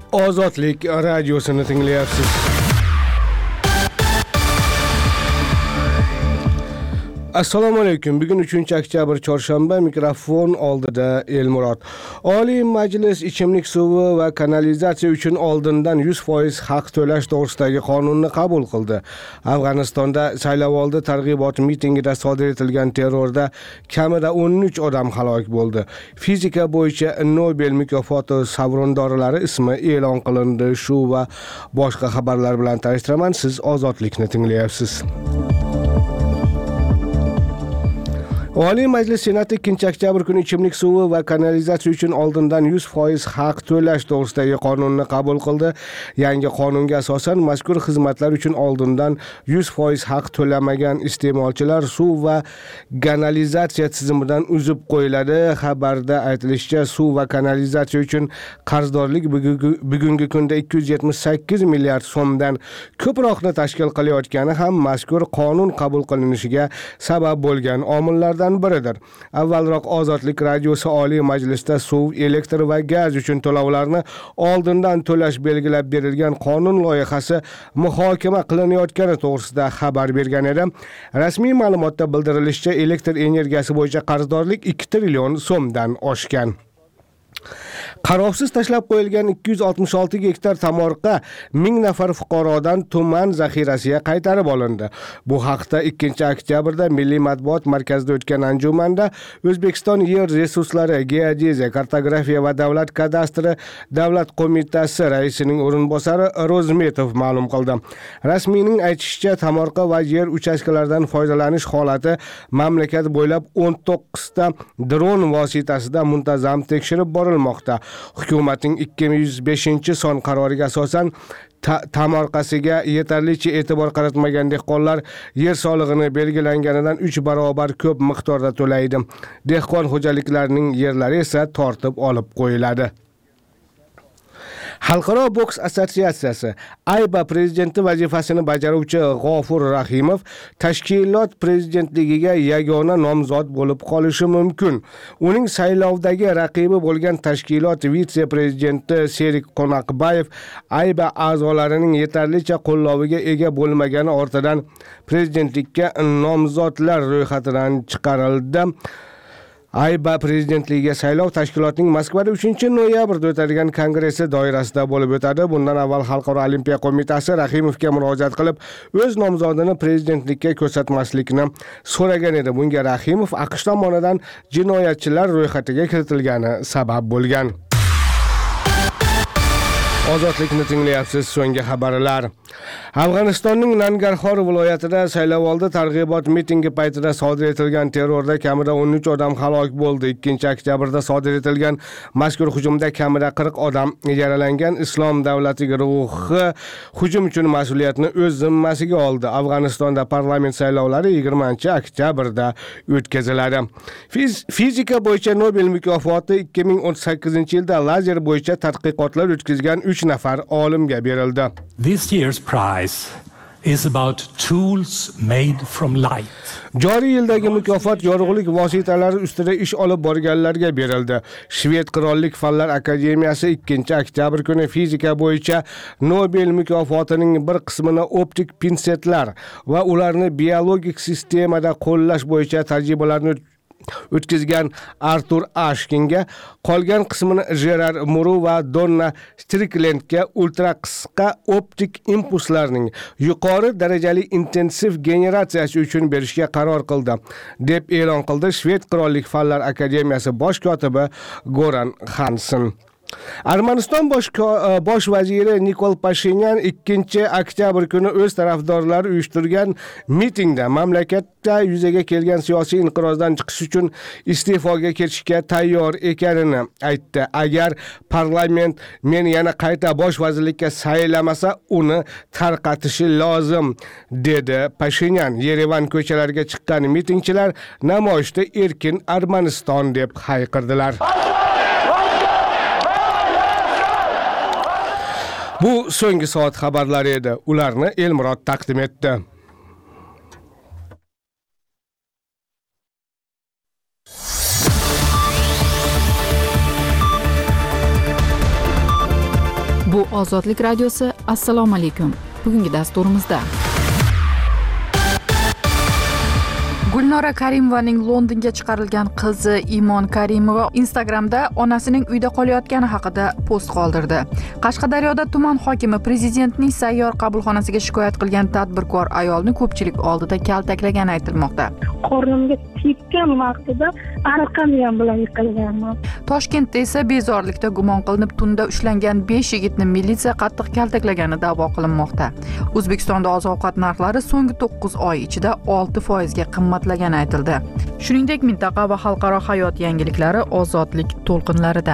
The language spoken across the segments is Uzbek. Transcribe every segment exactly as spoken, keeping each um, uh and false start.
Ozodlik radiosini tinglayapsiz. Assalomu alaykum. Bugun uchinchi oktyabr chorshanba, mikrofon oldida Elmurod. Oliy Majlis ichimlik suvi va kanalizatsiya uchun oldindan yuz foiz haq to'lash to'g'risidagi qonunni qabul qildi. Afg'onistonda saylovoldi targ'ibot mitingida sodir etilgan terrorda kamida o'n uch odam halok bo'ldi. Fizika bo'yicha Nobel mukofoti sovrindorlari ismi e'lon qilindi. Shu va boshqa xabarlar bilan tanishtiraman. Siz Ozodlikni tinglayapsiz. Oliy Majlis Senati ikkinchi oktyabr kuni ichimlik suvi va kanalizatsiya uchun oldindan yuz foiz haq to'lash to'g'risidagi qonunni qabul qildi. Yangi qonunga asosan mazkur xizmatlar uchun oldindan yuz foiz haq to'lamagan iste'molchilar suv va kanalizatsiya tizimidan uzib qo'yiladi. Xabarda aytilishicha, suv va kanalizatsiya uchun qarzdorlik bugungi kunda ikki yuz yetmish sakkiz milliard so'mdan ko'proqni tashkil qilayotgani ham mazkur qonun qabul qilinishiga sabab bo'lgan omillardan biridir. Avvalroq Ozodlik radiosi Oliy Majlisda suv, elektr va gaz uchun to'lovlarni oldindan to'lash belgilab berilgan qonun loyihasi muhokama qilinayotgani to'g'risida xabar bergan edi. Rasmiy ma'lumotda bildirilishicha, elektr energiyasi bo'yicha qarzdorlik ikki trillion so'mdan oshgan. Qarovsiz tashlab qo'yilgan ikki yuz oltmish olti gektar tomorqa ming nafar fuqarodan tuman zaxirasiga qaytarib olindi. Bu haqda ikkinchi oktyabrda Milliy matbuot markazida o'tgan anjumanda O'zbekiston yer resurslari, geodeziya, kartografiya va davlat kadastri davlat qo'mitasi raisining o'rinbosari Ro'zmetov ma'lum qildi. Rasmiyning aytishicha, tomorqa va yer uchastkalaridan foydalanish holati mamlakat bo'ylab o'n to'qqizta dron vositasida muntazam tekshirib borilmoqda. Hukumatning ikki ming yuz beshinchi son qaroriga asosan tomorqasiga yetarlicha e'tibor qaratmagan dehqonlar yer solig'ini belgilanganidan uch barobar ko'p miqdorda to'laydi. Dehqon xo'jaliklarining yerlari esa tortib olib qo'yiladi. Xalqaro boks assotsiatsiyasi Ayba prezidenti vazifasini bajaruvchi G'ofur Rahimov tashkilot prezidentligiga yagona nomzod bo'lib qolishi mumkin. Uning saylovdagi raqibi bo'lgan tashkilot vitse-prezidenti Serik Qonaqbayev Ayba a'zolarining yetarlicha qo'lloviga ega bo'lmagani ortidan prezidentlikka nomzodlar ro'yxatidan chiqarildi. Ayba prezidentligiga saylov tashkilotning Moskvada uchinchi noyabrda o'tadigan kongressi doirasida bo'lib o'tadi. Bundan avval Xalqaro olimpiya qo'mitasi Rahimovga murojaat qilib, o'z nomzodini prezidentlikka ko'rsatmaslikni so'ragan edi. Bunga Rahimov AQSh tomonidan jinoyatchilar ro'yxatiga kiritilgani sabab bo'lgan. Ozodlikni tinglayapsiz. So'nggi xabarlar. Afg'onistonning Nangarxor viloyatida saylovoldi targ'ibot mitingi paytida sodir etilgan terrorda kamida o'n uch odam halok bo'ldi. ikkinchi oktyabrda sodir etilgan mazkur hujumda kamida qirq odam yaralangan. Islom davlati guruhi hujum uchun mas'uliyatni o'z zimmasiga oldi. Afg'onistonda parlament saylovlari yigirmanchi oktyabrda o'tkaziladi. Fiz Fizika bo'yicha Nobel mukofoti ikki ming o'n sakkizinchi yilda lazer bo'yicha tadqiqotlar o'tkazgan uch nafar olimga berildi. This year's prize is about tools made from light. Joriy yildagi mukofot yorug'lik vositalari ustida ish olib borganlarga berildi. Shved Qirollik Fanlar akademiyasi ikkinchi oktyabr kuni fizika bo'yicha Nobel mukofotining bir qismini optik pinsetlar va ularni biologik sistemada qo'llash bo'yicha tajribalarni o'tkazgan Artur Ashkinga, qolgan qismini Gerard Muru va Donna Stricklandga ultra qisqa optik impulslarning yuqori darajali intensiv generatsiyasi uchun berishga qaror qildi, deb e'lon qildi Shved Qirollik Fanlar akademiyasi bosh kotibi Goran Hansen. Armaniston bosh bosh vaziri Nikol Pashinyan ikkinchi oktyabr kuni o'z tarafdorlari uyushtirgan mitingda mamlakatda yuzaga kelgan siyosiy inqirozdan chiqish uchun iste'foga ketishga tayyor ekanini aytdi. Agar parlament meni yana qayta bosh vazirlikka saylamasa, uni tarqatishi lozim, dedi Pashinyan. Yerevan ko'chalariga chiqqan mitingchilar namoyishda erkin Armaniston deb hayqirdilar. Bu so'nggi soat xabarlari edi. Ularni Elmurod taqdim etdi. Bu Ozodlik radiosi. Assalomu alaykum. Bugungi dasturimizda Gulnora Karimovaning Londonga chiqarilgan qizi Imon Karimova Instagramda onasining uyda qolayotgani haqida post qoldirdi. Qashqadaryoda tuman hokimi prezidentning sayyor qabulxonasiga shikoyat qilgan tadbirkor ayolni ko'pchilik oldida kaltaklagani aytilmoqda. Qornimga tekkan vaqtida ariqam ham bilan yiqilganman. Toshkentda esa bezorilikda gumon qilinib tunda ushlangan besh yigitni militsiya qattiq kaltaklagani da'vo qilinmoqda. O'zbekistonda oziq-ovqat narxlari so'nggi to'qqiz oy ichida olti foizga qimmatlagani aytildi. Shuningdek, mintaqa va xalqaro hayot yangiliklari ozodlik to'lqinlarida.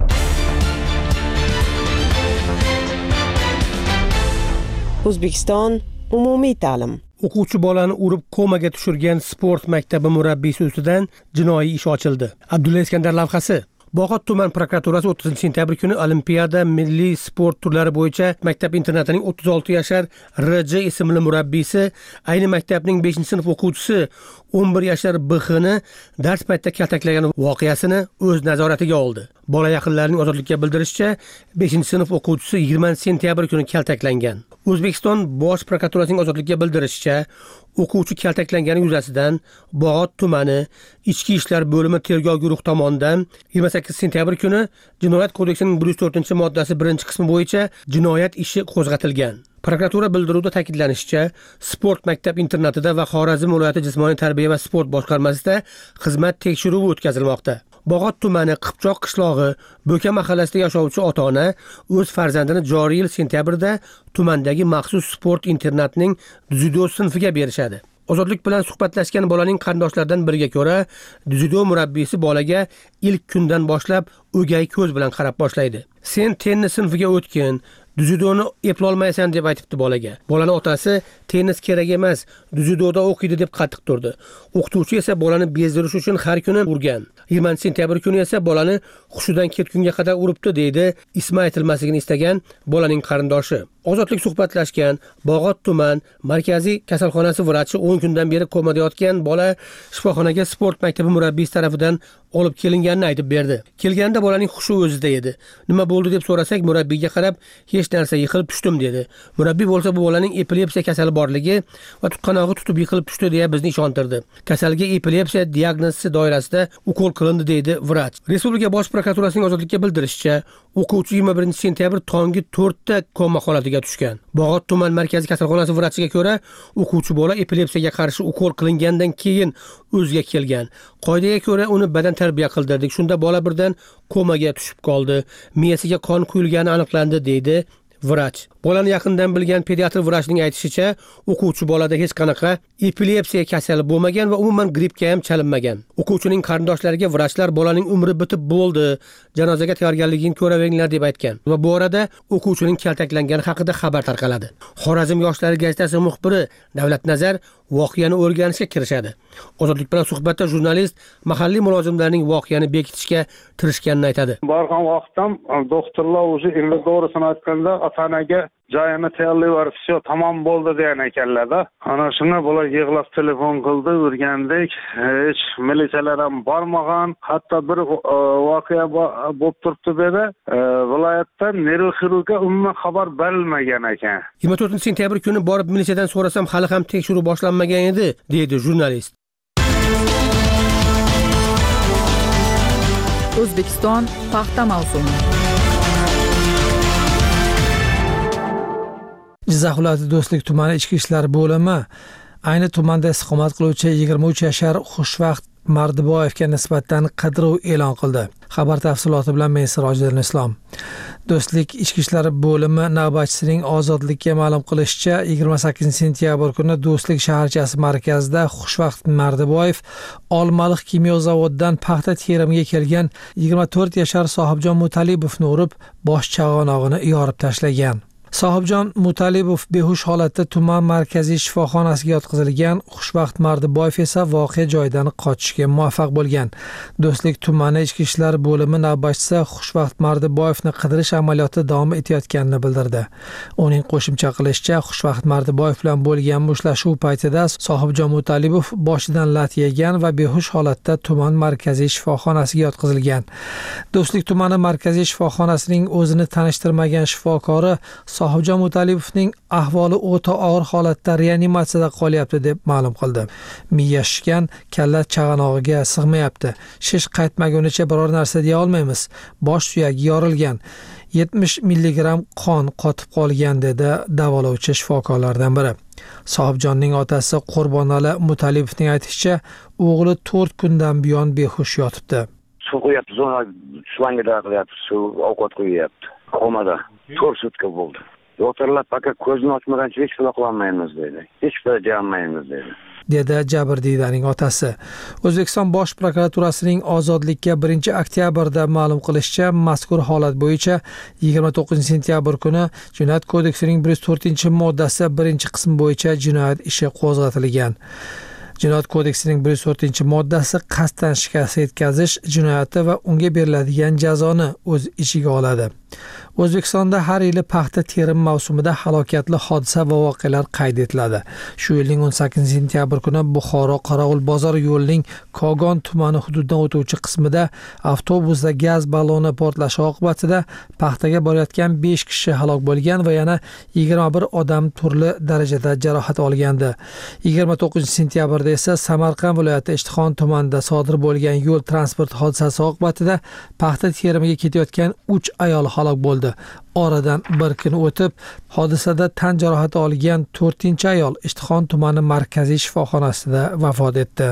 O'zbekiston umumiy ta'lim. O'quvchi bolani urib komaga tushirgan sport maktabi murabbiysi ustidan jinoiy ish ochildi. Abdulla Iskandar lavhasi. Bog'ot tuman prokuraturasi o'ttizinchi sentyabr kuni Olimpiada milliy sport turlari bo'yicha maktab internatining o'ttiz olti yashar R J ismli murabbiysi ayni maktabning beshinchi sinf o'quvchisi o'n bir yashar B X ni dars paytida kaltaklagan voqeasini o'z nazoratiga oldi. Bola yaqinlarining ozodlikka bildirishicha, beshinchi sinf o'quvchisi yigirmanchi sentyabr kuni kaltaklangan. O'zbekiston Bosh prokuraturasining ozodlikka bildirishicha, o'quvchi kaltaklangani yuzasidan Bog'ot tumani Ichki ishlar bo'limi tergov guruhi tomonidan yigirma sakkizinchi sentyabr kuni Jinoyat kodeksining bir yuz to'rtinchi moddasi birinchi qismi bo'yicha jinoyat ishi qo'zg'atilgan. Prokuratura bildiruvida ta'kidlanishicha, sport maktab internatida va Xorazm viloyati jismoniy tarbiya va sport boshqarmasida xizmat tekshiruvi o'tkazilmoqda. Bog'ot tumani Qipchoq qishlog'i Bo'ka mahallasida yashovchi ota-ona o'z farzandini joriy yil sentyabrda tumandagi maxsus sport internatining dzyudo sinfiga berishadi. Ozodlik bilan suhbatlashgan bolaning qarindoshlaridan biriga ko'ra, dzyudo murabbiysi bolaga ilk kundan boshlab o'gay ko'z bilan qarab boshlaydi. Sen tennis sinfiga o'tgin, dzyudoni eplolmaysan deb aytibdi bolaga. Bolani otasi tennis kerak emas, dzyudoda o'qiydi deb qattiq turdi. O'qituvchi esa bolani bezdirish uchun har kuni urgan. yigirmanchi sentyabr kuni esa bolani hushidan ketgunga qadar uribdi deydi ismi aytilmasligini istagan bolaning qarindoshi. Ozodlik suhbatlashgan Bog'ot tuman markaziy kasalxonasi vrachi o'n kundan beri komada yotgan bola shifoxonaga sport maktabi murabbiysi tarafidan olib kelinganini aytib berdi. Kelganda bolaning hushi o'zida edi. Nima bo'ldi deb so'rasak, murabbiyga qarab, hech narsa, yiqilib tushdim dedi. Murabbiy bo'lsa bu bolaning epilepsiya kasali borligi va tutqanog'i tutib yiqilib tushdi deya bizni ishontirdi. Kasalga epilepsiya diagnozi doirasida ukol qilindi deydi vrach. Respublika Bosh prokuraturasining ozodlikka bildirishicha, o'quvchi yigirma birinchi sentyabr tongi to'rtda koma holatiga tushgan. Bog'ot tuman markaziy kasalxonasi vrachiga ko'ra, o'quvchi bola epilepsiyaga qarshi ukol qilingandan keyin o'ziga kelgan. Qoidaga ko'ra uni badan tarbiya qildirdik. Shunda bola birdan komaga tushib qoldi. Miyasiga qon quyilgani aniqlandi deydi vrach. Bolani yaqindan bilgan pediatr vrachning aytishicha, o'quvchi bolada hech qanaqa epilepsiya kasali bo'lmagan va umuman grippga ham chalinmagan. O'quvchining qarindoshlariga vrachlar bolaning umri bitib bo'ldi, janozaga tayyorgarligini ko'raveringlar deb aytgan. Va bu orada o'quvchining kaltaklangani haqida xabar tarqaladi. Xorazm yoshlari gazetasi muxbiri Davlat Nazar voqeani o'rganishga kirishadi. Ozodlik bilan suhbatda jurnalist mahalliy mulozimlarning voqeani bekitishga tirishganini aytadi. Borgan vaqtdan doktorlar o'zi endi to'g'risini aytganda ota-onaga joyini tayyorlayver, все, tamom bo'ldi degan ekanlar-da. Ana shuni bular yig'lab telefon qildi, o'rgandik. Hech militsiyalar ham bormagan, hatto bir voqea bo'lib turibdi dedi. Viloyatdan neyroxirurgga umuman xabar berilmagan ekan. yigirma to'rtinchi sentyabr kuni borib militsiyadan so'rasam, hali ham tekshiruv boshlanmagan edi, deydi jurnalist. O'zbekiston paxta mavsumi. Jizzax viloyati Do'stlik tumani ichki ishlar bo'limi ayni tumanda istiqomat qiluvchi yigirma uch yashar Xushvaqt Mardiboyevga nisbatan qidiruv e'lon qildi. Xabar tafsiloti bilan men Sirojiddin Islom. Do'stlik ichki ishlar bo'limi navbatchisining ozodlikka ma'lum qilishicha, yigirma sakkizinchi sentyabr kuni Do'stlik shaharchasi markazida Xushvaqt Mardiboyev Olmaliq kimyo zavodidan paxta terimiga kelgan yigirma to'rt yashar Sohibjon Mutalibovni urib, bosh chag'anog'ini yorib tashlagan. Sohibjon Mutalibov behush holatda tuman markaziy shifoxonasiga yotqizilgan, Xushvaqt Mardiboyev esa voqea joyidan qochishga muvaffaq bo'lgan. Do'stlik tumani ichki ishlar bo'limi navbatchisi Xushvaqt Mardiboyevni qidirish amaliyoti davom etayotganini bildirdi. Uning qo'shimcha qilishicha, Xushvaqt Mardiboyev bilan bo'lgan mushtlashuv paytida Sohibjon Mutalibov boshidan lat yegan va behush holatda tuman markaziy shifoxonasiga yotqizilgan. Do'stlik tumani markaziy shifoxonasining o'zini tanishtirmagan shifokori Sohibjon Mutalibovning ahvoli o'ta og'ir holatda reanimatsiyada qolyapti deb ma'lum qildi. Miya shishgan, kalla chag'anog'iga sig'mayapti. Shish qaytmagunicha biror narsa deya olmaymiz. Bosh suyagi yorilgan. yetmish milligram qon qotib qolgan dedi davolovchi shifokorlardan biri. Sohibjonning otasi Qurbonali Mutalibovning aytishicha, o'g'li to'rt kundan buyon behush yotibdi. Suv qo'yapti, zona slangida qilyapti, suv ovqat qo'yapti. Komada to'rt sutka bo'ldi. Doktorlar faqat ko'zni ochmagancha hech qila qilolmaymiz dedi. Hech qila deyolmaymiz dedi. dedi Jabrdiydaning otasi. O'zbekiston Bosh prokuraturasining Ozodlikka birinchi oktyabrda ma'lum qilishicha, mazkur holat bo'yicha yigirma to'qqizinchi sentyabr kuni Jinoyat kodeksining bir yuz to'rtinchi moddasi birinchi qismi bo'yicha jinoyat ishi qo'zg'atilgan. Jinoyat kodeksining bir yuz to'rtinchi moddasi qasddan shikast yetkazish jinoyati va unga beriladigan jazoni o'z ichiga oladi. O'zbekistonda har yili paxta terim mavsumida halokatli hodisa va voqealar qayd etiladi. Shu yilning o'n sakkizinchi sentyabr kuni Buxoro Qorovul bozor yo'lining Kogon tumani hududidan o'tuvchi qismida avtobusda gaz balloni portlashi oqibatida paxtaga borayotgan besh kishi halok bo'lgan va yana yigirma bir odam turli darajada jarohat olgandi. yigirma to'qqizinchi sentyabrda esa Samarqand viloyati Ishtixon tumanida sodir bo'lgan yo'l transport hodisasi oqibatida paxta terimiga ketayotgan uch ayol halok bo'ldi. Oradan bir kun o'tib, hodisada tan jarohati olgan to'rtinchi ayol Ishtixon tumani markaziy shifoxonasida vafot etdi.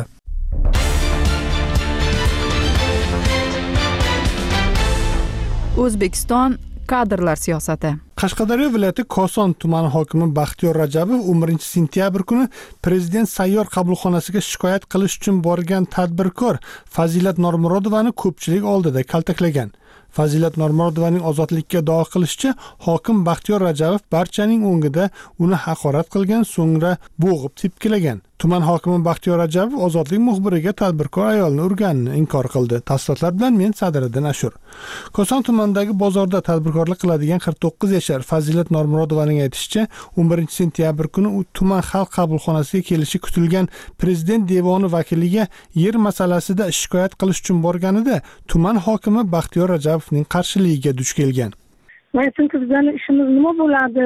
O'zbekiston kadrlar siyosati. Qashqadaryo viloyati Koson tumani hokimi Baxtiyor Rajabov o'n birinchi sentyabr kuni prezident sayyor qabulxonasiga shikoyat qilish uchun borgan tadbirkor Fazilat Normurodovani ko'pchilik oldida kaltaklagan. Fazilat Normurodovaning ozodlikka da'vo qilishicha, hokim Baxtiyor Rajabov barchaning o'ngida uni haqorat qilgan, so'ngra bo'g'ib tepkilagan. Tuman hokimi Baxtiyor Rajabov ozodlik muxbiriga tadbirkor ayolni urganini inkor qildi. Tafsilotlar bilan men Sadiriddin Ashur. Koson tumanidagi bozorda tadbirkorlik qiladigan qirq to'qqiz yashar Fazilat Normurodovaning aytishicha, o'n birinchi sentyabr kuni u tuman xalq qabulxonasiga kelishi kutilgan prezident devoni vakiliga yer masalasida shikoyat qilish uchun borganida tuman hokimi Baxtiyor Rajabovning qarshiligiga duch kelgan. Men chunki bizning ishimiz nima bo'ladi?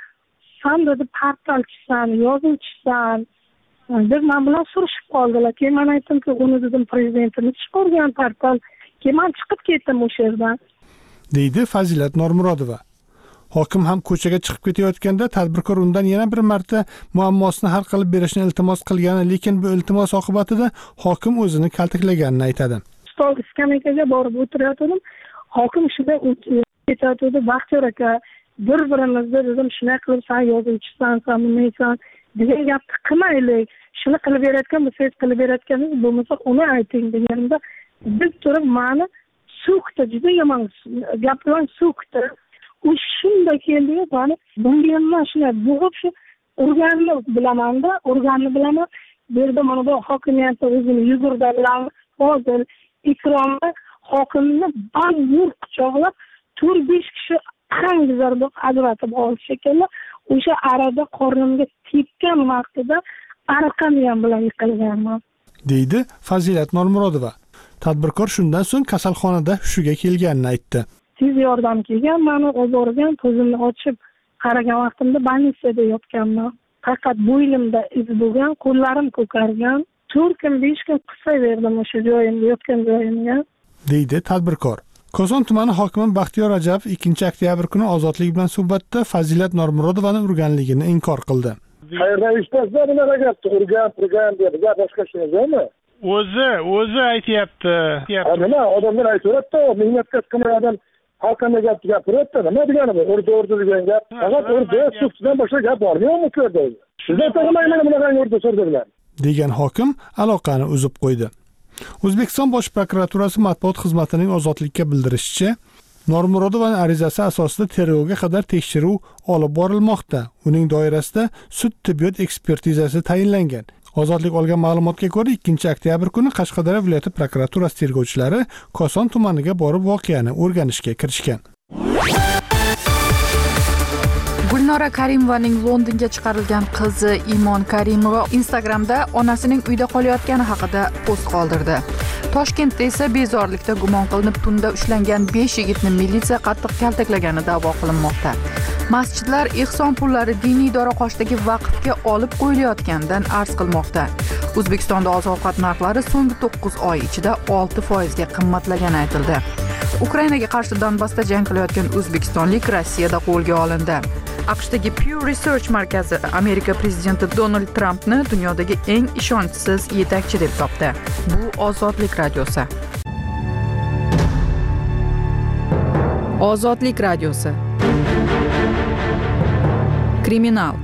Sen dedi portalchisan, yozuvchisan deb men bilan surishib qoldilar. Keyin men aytdimki, uni dedim prezidentimiz chiqargan portal. Keyin men chiqib ketdim o'sha yerdan. deydi Fazilat Normurodova. Hokim ham ko'chaga chiqib ketayotganda tadbirkor undan yana bir marta muammosini hal qilib berishni iltimos qilgani, lekin bu iltimos oqibatida hokim o'zini kaltaklaganini aytadi. Stol iskamakaga borib o'tirayotgandim. Hokim shunday aytadi, Baxtiyor aka, bir-birimizga dedim, shunday qilib sen yozuvchisan, sen bunaysan degan gapni qilmaylik. Shuni qilib berayotgan bo'lsangiz qilib berayotganingiz bo'lmasa uni ayting deganimda, biz turib meni so'kdi, juda yomon gap bilan so'kdi. U shunday keldi, meni bunga ham shunday bo'g'ib shu urganni bilaman-da, urganni bilaman. Bu yerda mana bu hokimiyatda o'zini yugurda bilan hozir ekranda hokimni ba'zur quchoqlab to'rt besh kishi arangizarda ajratib oldi shekilli. O'sha arada qornimga tepgan vaqtida arqam ham bilan yiqilganman, deydi Fazilat Normurodova. Tadbirkor shundan so'ng kasalxonada hushiga kelganini aytdi. Tez yordam kelgan, meni olib borgan, ko'zimni ochib qaragan vaqtimda больницada yotganman. Faqat bo'ynimda iz bo'lgan, qo'llarim ko'kargan. to'rt kun besh kun qisaverdim o'sha joyimga, yotgan joyimga, deydi tadbirkor. Koson tumani hokimi Baxtiyor Rajabov ikkinchi oktyabr kuni Ozodlik bilan suhbatda Fazilat Normurodovani urganligini inkor qildi. Qayerdan eshitasiz, nima gapni urgan, urgan deb, gap boshqa ishimizmi? O'zi, o'zi aytayapti. Nima, odamlar aytayapti, mehnatga chiqqan odam xalqqa gap gapiryapti, nima degani bu? Urdi, urdi degan gap. Faqat urdi, suftidan boshqa gap bormi-yo'qmi ko'rdi? Sizlar to'g'rimayman bunaqa urdi so'rdi bilan. degan hokim aloqani uzib qo'ydi. O'zbekiston Bosh prokuraturasi matbuot xizmatining Ozodlikka bildirishicha, Normurodovaning arizasi asosida tergovga qadar tekshiruv olib borilmoqda. Uning doirasida sud tibbiyot ekspertizasi tayinlangan. Ozodlik olgan ma'lumotga ko'ra, ikkinchi oktyabr kuni Qashqadaryo viloyati prokuraturasi tergovchilari Koson tumaniga borib voqeani o'rganishga kirishgan. Gulnora Karimovaning Londonga chiqarilgan qizi Imon Karimova Instagramda onasining uyda qolayotgani haqida post qoldirdi. Toshkentda esa bezorilikda gumon qilinib tunda ushlangan besh yigitni militsiya qattiq kaltaklagani da'vo qilinmoqda. Masjidlar ehson pullari diniy idora qoshidagi vaqfga olib qo'yilayotganidan arz qilmoqda. O'zbekistonda oziq-ovqat narxlari so'nggi to'qqiz oy ichida olti foiz ga qimmatlagani aytildi. Ukrainaga qarshi Donbassda jang qilayotgan o'zbekistonlik Rossiyada qo'lga olindi. AQShdagi Pew Research markazi Amerika prezidenti Donald Trampni dunyodagi eng ishonchsiz yetakchi deb topdi. Bu Ozodlik radiosi. Ozodlik radiosi. Kriminal.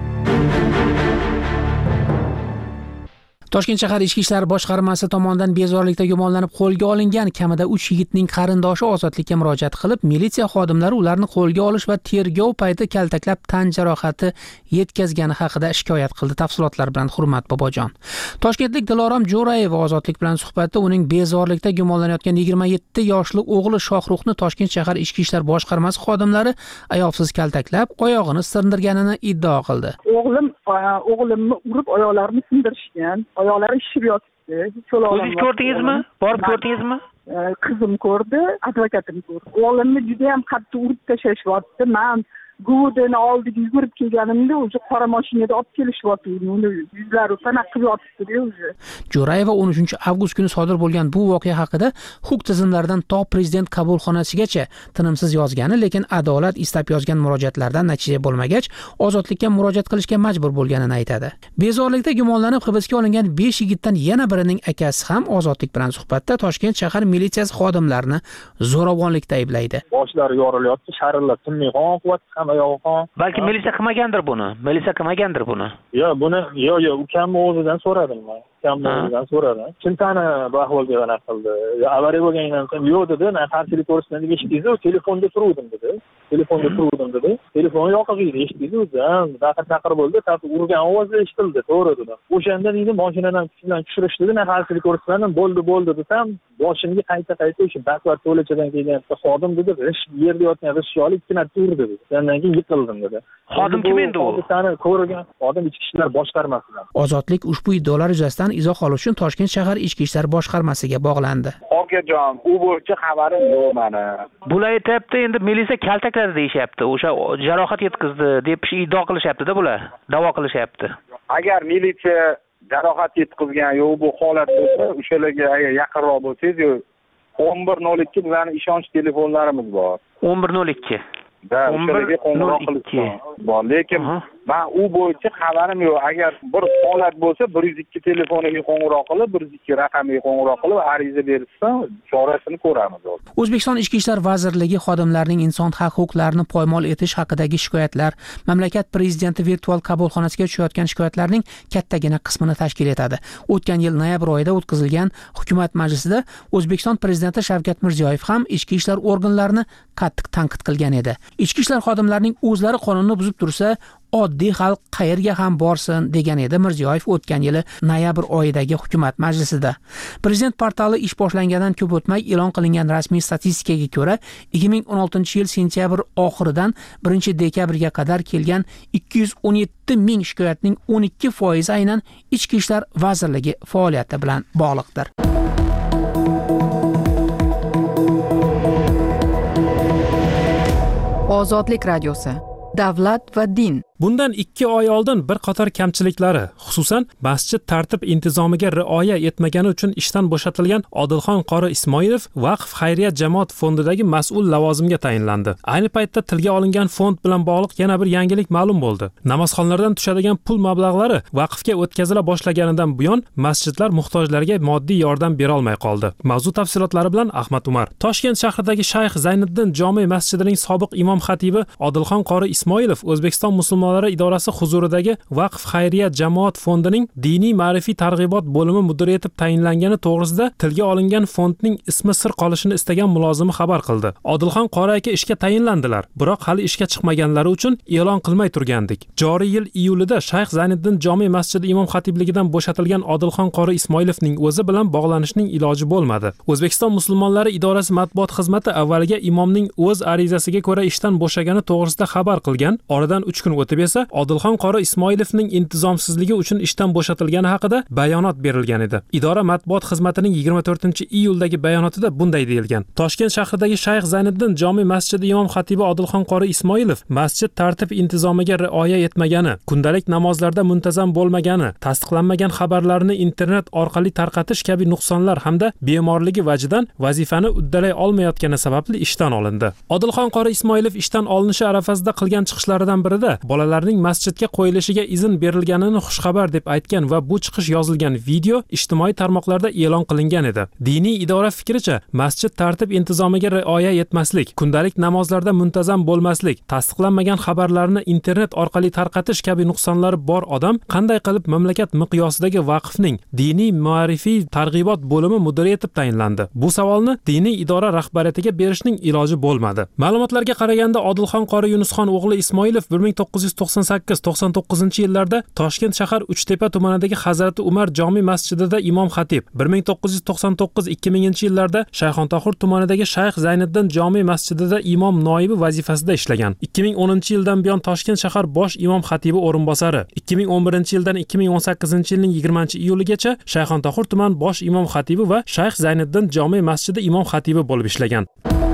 Toshkent shahar Ichki ishlar boshqarmasi tomonidan bezorilikda gumonlanib qo'lga olingan kamida uch yigitning qarindoshi ozodlikka murojaat qilib, militsiya xodimlari ularni qo'lga olish va tergov payti kaltaklab tan jarohati yetkazgani haqida shikoyat qildi. Tafsilotlar bilan Hurmat Bobojon. Toshkentlik Dilorom Jo'rayeva ozodlik bilan suhbatda uning bezorilikda gumonlanayotgan yigirma yetti yoshli o'g'li Shohruxni Toshkent shahar Ichki ishlar boshqarmasi xodimlari ayovsiz kaltaklab, oyog'ini sindirganini iddao qildi. O'g'lim o'g'limni urib oyoqlarini sindirishgan. Oyoqlari shishib yotibdi. O'zingiz ko'rdingizmi? Borib ko'rdingizmi? Qizim ko'rdi, advokatim ko'rdi. O'g'limni juda ham qattiq urib tashlashyapti. Men Gudeni oldiga yugurib kelganimda o'sha qora mashinada olib kelishyapti. Uni yuzlari tana qilib yotibdi o'zi. Jo'rayeva o'n uchinchi avgust kuni sodir bo'lgan bu voqea haqida huquq tizimlaridan to prezident qabulxonasigacha tinimsiz yozgani, lekin adolat istab yozgan murojaatlardan natija bo'lmagach, ozodlikka murojaat qilishga majbur bo'lganini aytadi. Bezorilikda gumonlanib hibsga olingan besh yigitdan yana birining akasi ham ozodlik bilan suhbatda Toshkent shahar militsiyasi xodimlarini zo'ravonlikda ayblaydi. Boshlari yorilyapti, sharillab tinmay qon quvvat ham oyog'i. Balki militsiya qilmagandir buni. Militsiya qilmagandir buni. Yo'q, buni yo'q, yo'q, ukamni o'zidan so'radim men. Ukamni o'zidan so'radim. Kim tani bu ahvolga yana qildi? Avariya bo'lganidan so'ng yo'q dedi, men qarshilik ko'rsatdim deb eshitdingiz-ku, telefonda turuvdim dedi. Telefonda turuvdim dedi. Telefon yoqib edi, eshitdingiz-ku, daqat chaqir bo'ldi, tap urgan ovozi eshitildi, to'g'ri dedi. O'shanda deydi, mashinadan kuchlan tushirishdi, men qarshilik ko'rsatdim, bo'ldi, bo'ldi desam, boshimga qayta-qayta o'sha baqvat to'lachadan kelgan xodim dedi, "Rish yerda yotgan rish olib ikki marta urdi" dedi. Undan keyin yiqildim dedi. Xodim kim endi u? Hodisani ko'rgan xodim Ichki ishlar boshqarmasidan. Ozodlik ushbu iddaolar yuzasidan izoh olish uchun Toshkent shahar Ichki ishlar boshqarmasiga bog'landi. Okajon, u bo'yicha xabarim yo'q meni. Bular aytibdi, endi militsiya kaltakladi deyishyapti. O'sha jarohat yetkazdi deb iddao qilishyapti-da bular. Da'vo qilishyapti. Agar militsiya jarohat yetkazgan yo'q bu holat bo'lsa, o'shalarga agar yaqinroq bo'lsangiz, o'n bir nol ikki bizning ishonch telefonlarimiz bor. o'n bir nol ikki. Da, o'shalarga qo'ng'iroq qilishgan bor, lekin men u bo'yicha xabarim yo'q. Agar bir holat bo'lsa, bir yuz ikki telefoniga qo'ng'iroq qilib, bir yuz ikki raqamiga qo'ng'iroq qilib, ariza bersa, chorasini ko'ramiz. O'zbekiston Ichki ishlar vazirligi xodimlarining inson haq huquqlarini poymol etish haqidagi shikoyatlar mamlakat prezidenti virtual qabulxonasiga tushayotgan shikoyatlarning kattagina qismini tashkil etadi. O'tgan yil noyabr oyida o'tkazilgan hukumat majlisida O'zbekiston prezidenti Shavkat Mirziyoyev ham ichki ishlar organlarini qattiq tanqid qilgan edi. Ichki ishlar xodimlarining o'zlari qonunni buzib tursa, oddiy xalq qayerga ham borsin degan edi Mirziyoyev o'tgan yili noyabr oyidagi hukumat majlisida. Prezident portali ish boshlangandan ko'p o'tmay e'lon qilingan rasmiy statistikaga ko'ra, ikki ming o'n oltinchi yil sentyabr oxiridan birinchi dekabrga qadar kelgan ikki yuz o'n yetti ming shikoyatning o'n ikki foizi aynan Ichki ishlar vazirligi faoliyati bilan bog'liqdir. Ozodlik radiosi. Davlat va din. Bundan ikki oy oldin bir qator kamchiliklari, xususan masjid tartib intizomiga rioya etmagani uchun ishdan bo'shatilgan Odilxon qori Ismoilov Vaqf xayriya jamoat fondidagi mas'ul lavozimga tayinlandi. Ayni paytda tilga olingan fond bilan bog'liq yana bir yangilik ma'lum bo'ldi. Namozxonlardan tushadigan pul mablag'lari vaqfga o'tkazila boshlaganidan buyon masjidlar muhtojlarga moddiy yordam bera olmay qoldi. Mavzu tafsilotlari bilan Ahmad Umar. Toshkent shahridagi Shayx Zayniddin jome masjidining sobiq imom xatibi Odilxon qori Ismoilov O'zbekiston musulmon muammolari idorasi huzuridagi Vaqf xayriya jamoat fondining diniy ma'rifiy targ'ibot bo'limi mudiri etib tayinlangani to'g'risida tilga olingan fondning ismi sir qolishini istagan mulozimi xabar qildi. Odilxon qori aka ishga tayinlandilar, biroq hali ishga chiqmaganlari uchun e'lon qilmay turgandik. Joriy yil iyulida Shayx Zayniddin jome masjidi imom xatibligidan bo'shatilgan Odilxon qori Ismoilovning o'zi bilan bog'lanishning iloji bo'lmadi. O'zbekiston musulmonlari idorasi matbuot xizmati avvaliga imomning o'z arizasiga ko'ra ishdan bo'shagani to'g'risida xabar qilgan. Oradan uch kun o'tib esa Odilxon qori Ismoilovning intizomsizligi uchun ishdan bo'shatilgani haqida bayonot berilgan edi. Idora matbuot xizmatining yigirma to'rtinchi iyuldagi bayonotida bunday deyilgan: Toshkent shahridagi Shayx Zayniddin jome masjidi imom xatibi Odilxon qori Ismoilov masjid tartib intizomiga rioya etmagani, kundalik namozlarda muntazam bo'lmagani, tasdiqlanmagan xabarlarni internet orqali tarqatish kabi nuqsonlar hamda bemorligi vajidan vazifani uddalay olmayotgani sababli ishdan olindi. Odilxon qori Ismoilov ishdan olinishi arafasida qilgan chiqishlaridan birida bolalarning masjidga qo'yilishiga izn berilganini xushxabar deb aytgan va bu chiqish yozilgan video ijtimoiy tarmoqlarda e'lon qilingan edi. Diniy idora fikricha, masjid tartib intizomiga rioya etmaslik, kundalik namozlarda muntazam bo'lmaslik, tasdiqlanmagan xabarlarni internet orqali tarqatish kabi nuqsonlari bor odam qanday qilib mamlakat miqyosidagi vaqfning diniy ma'rifiy targ'ibot bo'limi mudiri etib tayinlandi? Bu savolni diniy idora rahbariyatiga berishning iloji bo'lmadi. Ma'lumotlarga qaraganda Odilxon qori Yunusxon o'g'li Ismoilov bir ming to'qqiz yuz to'qson sakkiz to'qson to'qqizinchi yillarda Toshkent shahar Uchtepa tumanidagi Hazrati Umar jome masjidida imom xatib, bir ming to'qqiz yuz to'qson to'qqiz ikki minginchi yillarda Shayxontohur tumanidagi Shayx Zayniddin jome masjidida imom noibi vazifasida ishlagan. ikki ming o'ninchi yildan buyon Toshkent shahar bosh imom xatibi o'rinbosari, ikki ming o'n birinchi yildan ikki ming o'n sakkizinchi yilning yigirmanchi iyuligacha Shayxontohur tuman bosh imom xatibi va Shayx Zayniddin jome masjidi imom xatibi bo'lib ishlagan.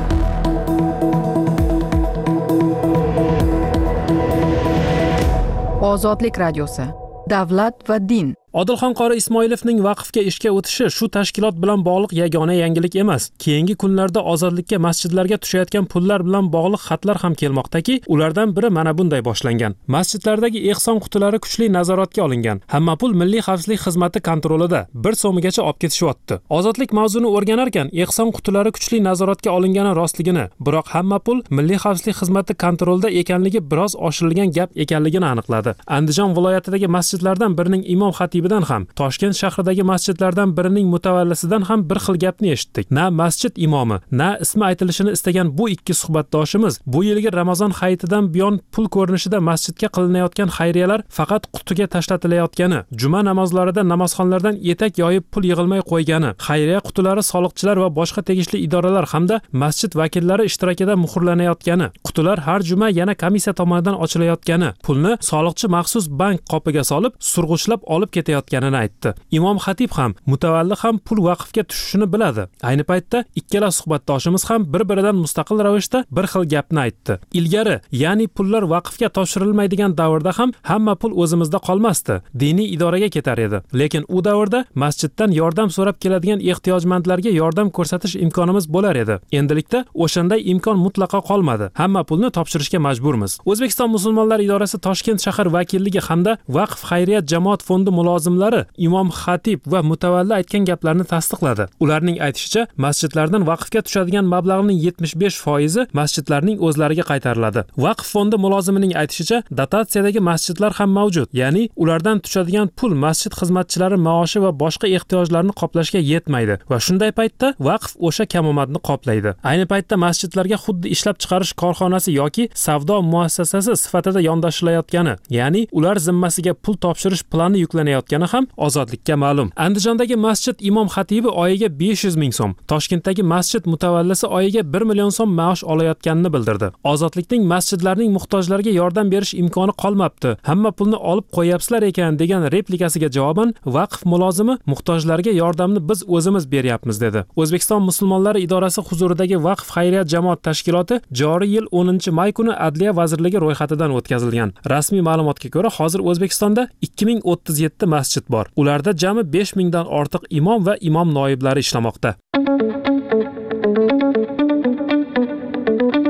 Ozodlik radiosi. Davlat va din. Odilxon qori Ismoilovning vaqfga ishga o'tishi shu tashkilot bilan bog'liq yagona yangilik emas. Keyingi kunlarda ozodlikka masjidlarga tushayotgan pullar bilan bog'liq xatlar ham kelmoqdaki, ulardan biri mana bunday boshlangan. Masjidlardagi ehson qutilari kuchli nazoratga olingan. Hamma pul Milliy xavfsizlik xizmati kontrolida bir so'migacha olib ketishyapti. Ozodlik mavzuni o'rganar ekan, ehson qutilari kuchli nazoratga olingani rostligini, biroq hamma pul Milliy xavfsizlik xizmati kontrolida ekanligi biroz oshirilgan gap ekanligini aniqladi. Andijon viloyatidagi masjidlardan birining imom xatibi ham, Toshkent shahridagi masjidlardan birining mutavallisidan ham bir xil gapni eshitdik. Na masjid imomi, na ismi aytilishini istagan bu ikki suhbatdoshimiz bu yilgi Ramazon hayitidan buyon pul ko'rinishida masjidga qilinayotgan xayriyalar faqat qutiga tashlatilayotgani, juma namozlarida namozxonlardan etak yoyib pul yig'ilmay qo'ygani, xayriya qutilari soliqchilar va boshqa tegishli idoralar hamda masjid vakillari ishtirokida muhrlanayotgani, qutilar har juma yana komissiya tomonidan ochilayotgani, pulni soliqchi maxsus bank qopiga solib surg'uchlab olib ketayotgani etayotganini aytdi. Imom xatib ham, mutavalli ham pul vaqfga tushishini biladi. Ayni paytda ikkala suhbatdoshimiz ham bir-biridan mustaqil ravishda bir xil gapni aytdi. Ilgari, ya'ni pullar vaqfga topshirilmaydigan davrda ham hamma pul o'zimizda qolmasdi, diniy idoraga ketar edi. Lekin u davrda masjiddan yordam so'rab keladigan ehtiyojmandlarga yordam ko'rsatish imkonimiz bo'lar edi. Endilikda o'shanday imkon mutlaqo qolmadi. Hamma pulni topshirishga majburmiz. O'zbekiston musulmonlar idorasi Toshkent shahar vakilligi hamda Vaqf xayriyat jamoat fondi mulozimlari imom xatib va mutavalli aytgan gaplarni tasdiqladi. Ularning aytishicha, masjidlardan vaqfga tushadigan mablag'ning yetmish besh foizi masjidlarning o'zlariga qaytariladi. Vaqf fondi mulozimining aytishicha, dotatsiyadagi masjidlar ham mavjud, ya'ni ulardan tushadigan pul masjid xizmatchilari maoshi va boshqa ehtiyojlarni qoplashga yetmaydi va shunday paytda vaqf o'sha kamomadni qoplaydi. Ayni paytda masjidlarga xuddi ishlab chiqarish korxonasi yoki savdo muassasasi sifatida yondashilayotgani, ya'ni ular zimmasiga pul topshirish plani yuklanayotgani ham ozodlikka ma'lum. Andijondagi masjid imom xatibi oyiga besh yuz ming so'm, Toshkentdagi masjid mutavallisi oyiga bir million so'm maosh olayotganini bildirdi. Ozodlikning masjidlarning muhtojlarga yordam berish imkoni qolmabdi. Hamma pulni olib qo'yapsizlar ekan degan replikasiga javoban vaqf mulozimi muhtojlarga yordamni biz o'zimiz beryapmiz dedi. O'zbekiston musulmonlari idorasi huzuridagi Vaqf xayriyat jamoat tashkiloti joriy yil o'ninchi may kuni Adliya vazirligi ro'yxatidan o'tkazilgan. Rasmiy ma'lumotga ko'ra, hozir O'zbekistonda ikki ming o'ttiz yetti masjid bor. Ularda jami besh mingdan ortiq imom va imom noiblari ishlamoqda.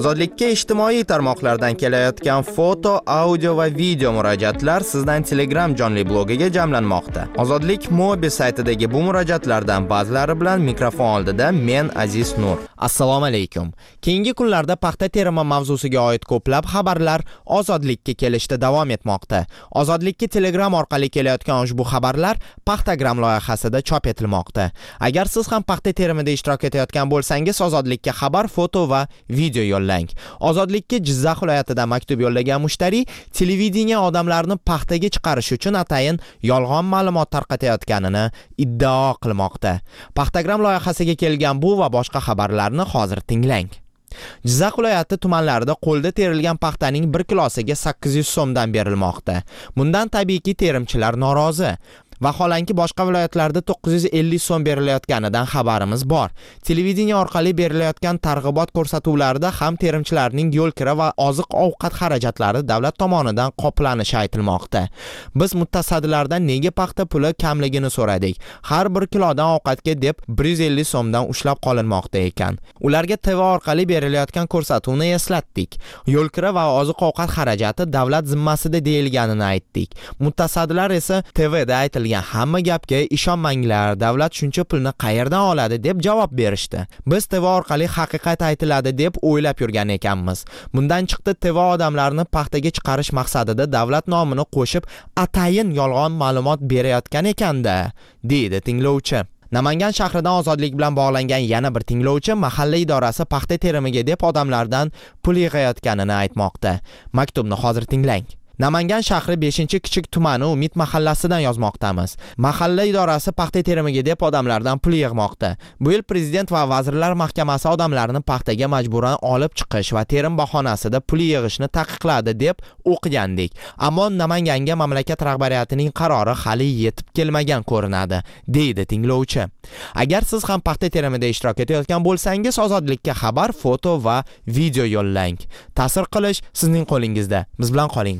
Ozodlikka ijtimoiy tarmoqlardan kelayotgan foto, audio va video murojaatlar sizdan Telegram jonli blogiga jamlanmoqda. Ozodlik Mobi saytidagi bu murojaatlardan ba'zilari bilan mikrofon oldida men Aziz Nur. Assalomu alaykum. Keyingi kunlarda paxta terimi mavzusiga oid ko'plab xabarlar Ozodlikka kelishda davom etmoqda. Ozodlikka Telegram orqali kelayotgan ushbu xabarlar Paxtagram loyihasida chop etilmoqda. Agar siz ham paxta terimida ishtirok etayotgan bo'lsangiz, Ozodlikka xabar, foto va video yo'llang. Ozodlikka Jizzax viloyatida maktub yo'llagan mushtariy televideniya odamlarni paxtaga chiqarish uchun atayin yolg'on ma'lumot tarqatayotganini iddao qilmoqda. Paxtagram loyihasiga kelgan bu va boshqa xabarlarni hozir tinglang. Jizzax viloyati tumanlarida qo'lda terilgan paxtaning bir kilosiga sakkiz yuz so'mdan berilmoqda. Bundan tabiiyki terimchilar norozi. Vaholanki boshqa viloyatlarda to'qqiz yuz ellik so'm berilayotganidan xabarimiz bor. Televideniya orqali berilayotgan targ'ibot ko'rsatuvlarida ham terimchilarning yo'l kira va oziq-ovqat xarajatlari davlat tomonidan qoplanishi aytilmoqda. Biz mutasaddilardan nega paxta puli kamligini so'radik. Har bir kilodan ovqatga deb bir yuz ellik so'mdan ushlab qolinmoqda ekan. Ularga T V orqali berilayotgan ko'rsatuvni eslatdik. Yo'l kira va oziq-ovqat xarajati davlat zimmasida deyilganini aytdik. Mutasaddilar esa T Vda aytilgan hamma gapga ishonmanglar, davlat shuncha pulni qayerdan oladi deb javob berishdi. Biz T V orqali haqiqat aytiladi deb o'ylab yurgan ekanmiz. Bundan chiqdi T V odamlarni paxtaga chiqarish maqsadida davlat nomini qo'shib atayin yolg'on ma'lumot berayotgan ekanda, deydi tinglovchi. Namangan shahridan Ozodlik bilan bog'langan yana bir tinglovchi mahalla idorasi paxta terimiga deb odamlardan pul yig'ayotganini aytmoqda. Maktubni hozir tinglang. Namangan shahri beshinchi kichik tumani Umid mahallasidan yozmoqdamiz. Mahalla idorasi paxta terimiga deb odamlardan pul yig'moqda. Bu yil prezident va vazirlar mahkamasi odamlarni paxtaga majburan olib chiqish va terim bahonasida pul yig'ishni taqiqladi deb o'qigandik. Ammo Namanganga mamlakat rahbariyatining qarori hali yetib kelmagan ko'rinadi, deydi tinglovchi. Agar siz ham paxta terimida ishtirok etayotgan bo'lsangiz, Ozodlikka xabar, foto va video yo'llang. Ta'sir qilish sizning qo'lingizda. Biz bilan qoling.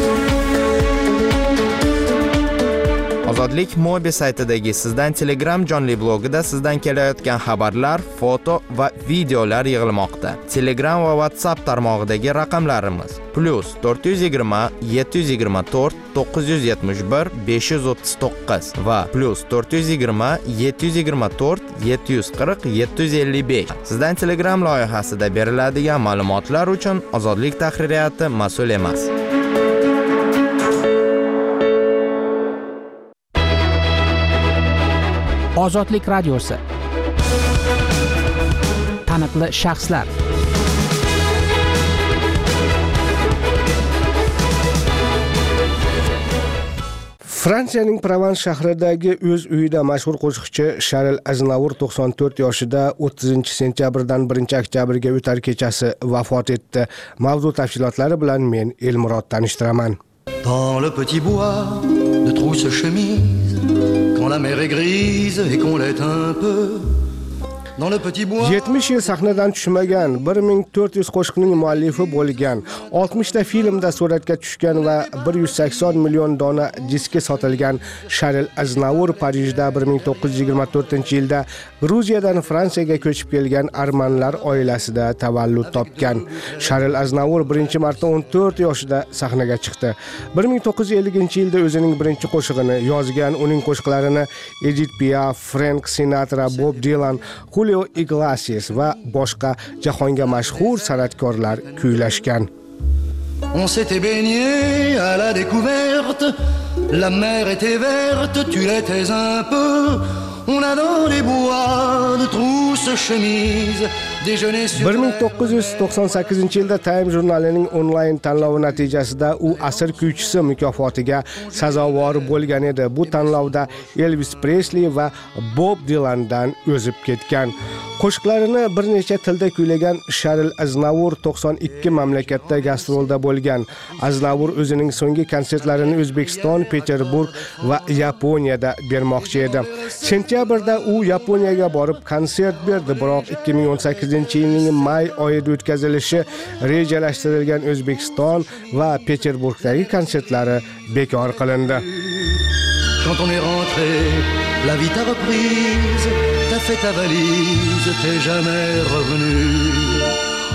Ozodlik Mobi saytidagi sizdan Telegram jonli blogida sizdan kelayotgan xabarlar, foto va videolar yig'ilmoqda. Telegram va WhatsApp tarmog'idagi raqamlarimiz plus to'rt yuz yigirma yetti yuz yigirma to'rt to'qqiz yuz yetmish bir besh yuz o'ttiz to'qqiz va plus to'rt yuz yigirma yetti yuz yigirma to'rt yetti yuz qirq yetti yuz ellik besh. Sizdan Telegram loyihasida beriladigan ma'lumotlar uchun Ozodlik tahririyati mas'ul emas. Ozodlik radiosi. Taniqli shaxslar. Fransiyaning Provans shahridagi o'z uyida mashhur qo'shiqchi Sharil Aznavur to'qson to'rt yoshida o'ttizinchi sentyabrdan birinchi oktyabrga o'tar kechasi vafot etdi. Mavzu tafsilotlari bilan men Elmurod tanishtiraman. Dans le petit bois de trousse chemise, quand la mer est grise et qu'on l'est un peu, yetmish yil sahnadan tushmagan, bir ming to'rt yuz qo'shiqning muallifi bo'lgan, oltmish ta filmda suratga tushgan va bir yuz sakson million dona diski sotilgan Sharil Aznavur Parijda bir ming to'qqiz yuz yigirma to'rtinchi yilda Gruziyadan Fransiyaga ko'chib kelgan armanlar oilasida tavallud topgan. Sharil Aznavur birinchi marta o'n to'rt yoshida sahnaga chiqdi. bir ming to'qqiz yuz elliginchi yilda o'zining birinchi qo'shig'ini yozgan. Uning qo'shiqlarini Edith Piaf, Frank Sinatra, Bob Dylan, Julio Iglesias va boshqa jahonga mashhur san'atkorlar kuylashgan. On s'était baigné à la découverte, la mer était verte, tu l'étais un peu. On a dans les bois de trousses chemises déjeuner sur bir ming to'qqiz yuz to'qson sakkizinchi yilda Time jurnalining onlayn tanlovi natijasida u asr kuychisi mukofotiga sazovor bo'lgan edi. Bu tanlovda Elvis Presley va Bob Dylandan o'zib ketgan. Qo'shiqlarini bir necha tilda kuylagan Sharil Aznavur to'qson ikki mamlakatda gastrolda bo'lgan. Aznavur o'zining so'nggi konsertlarini O'zbekiston, Peterburg va Yaponiyada bermoqchi edi. Sentyabrda u Yaponiyaga borib konsert berdi, biroq ikki ming o'n sakkizinchi yilning may oyida o'tkazilishi rejalashtirilgan O'zbekiston va Peterburgdagi konsertlari bekor qilindi. Quand on est rentré, la vie t'a reprise, t'as fait ta valise, t'es jamais revenu.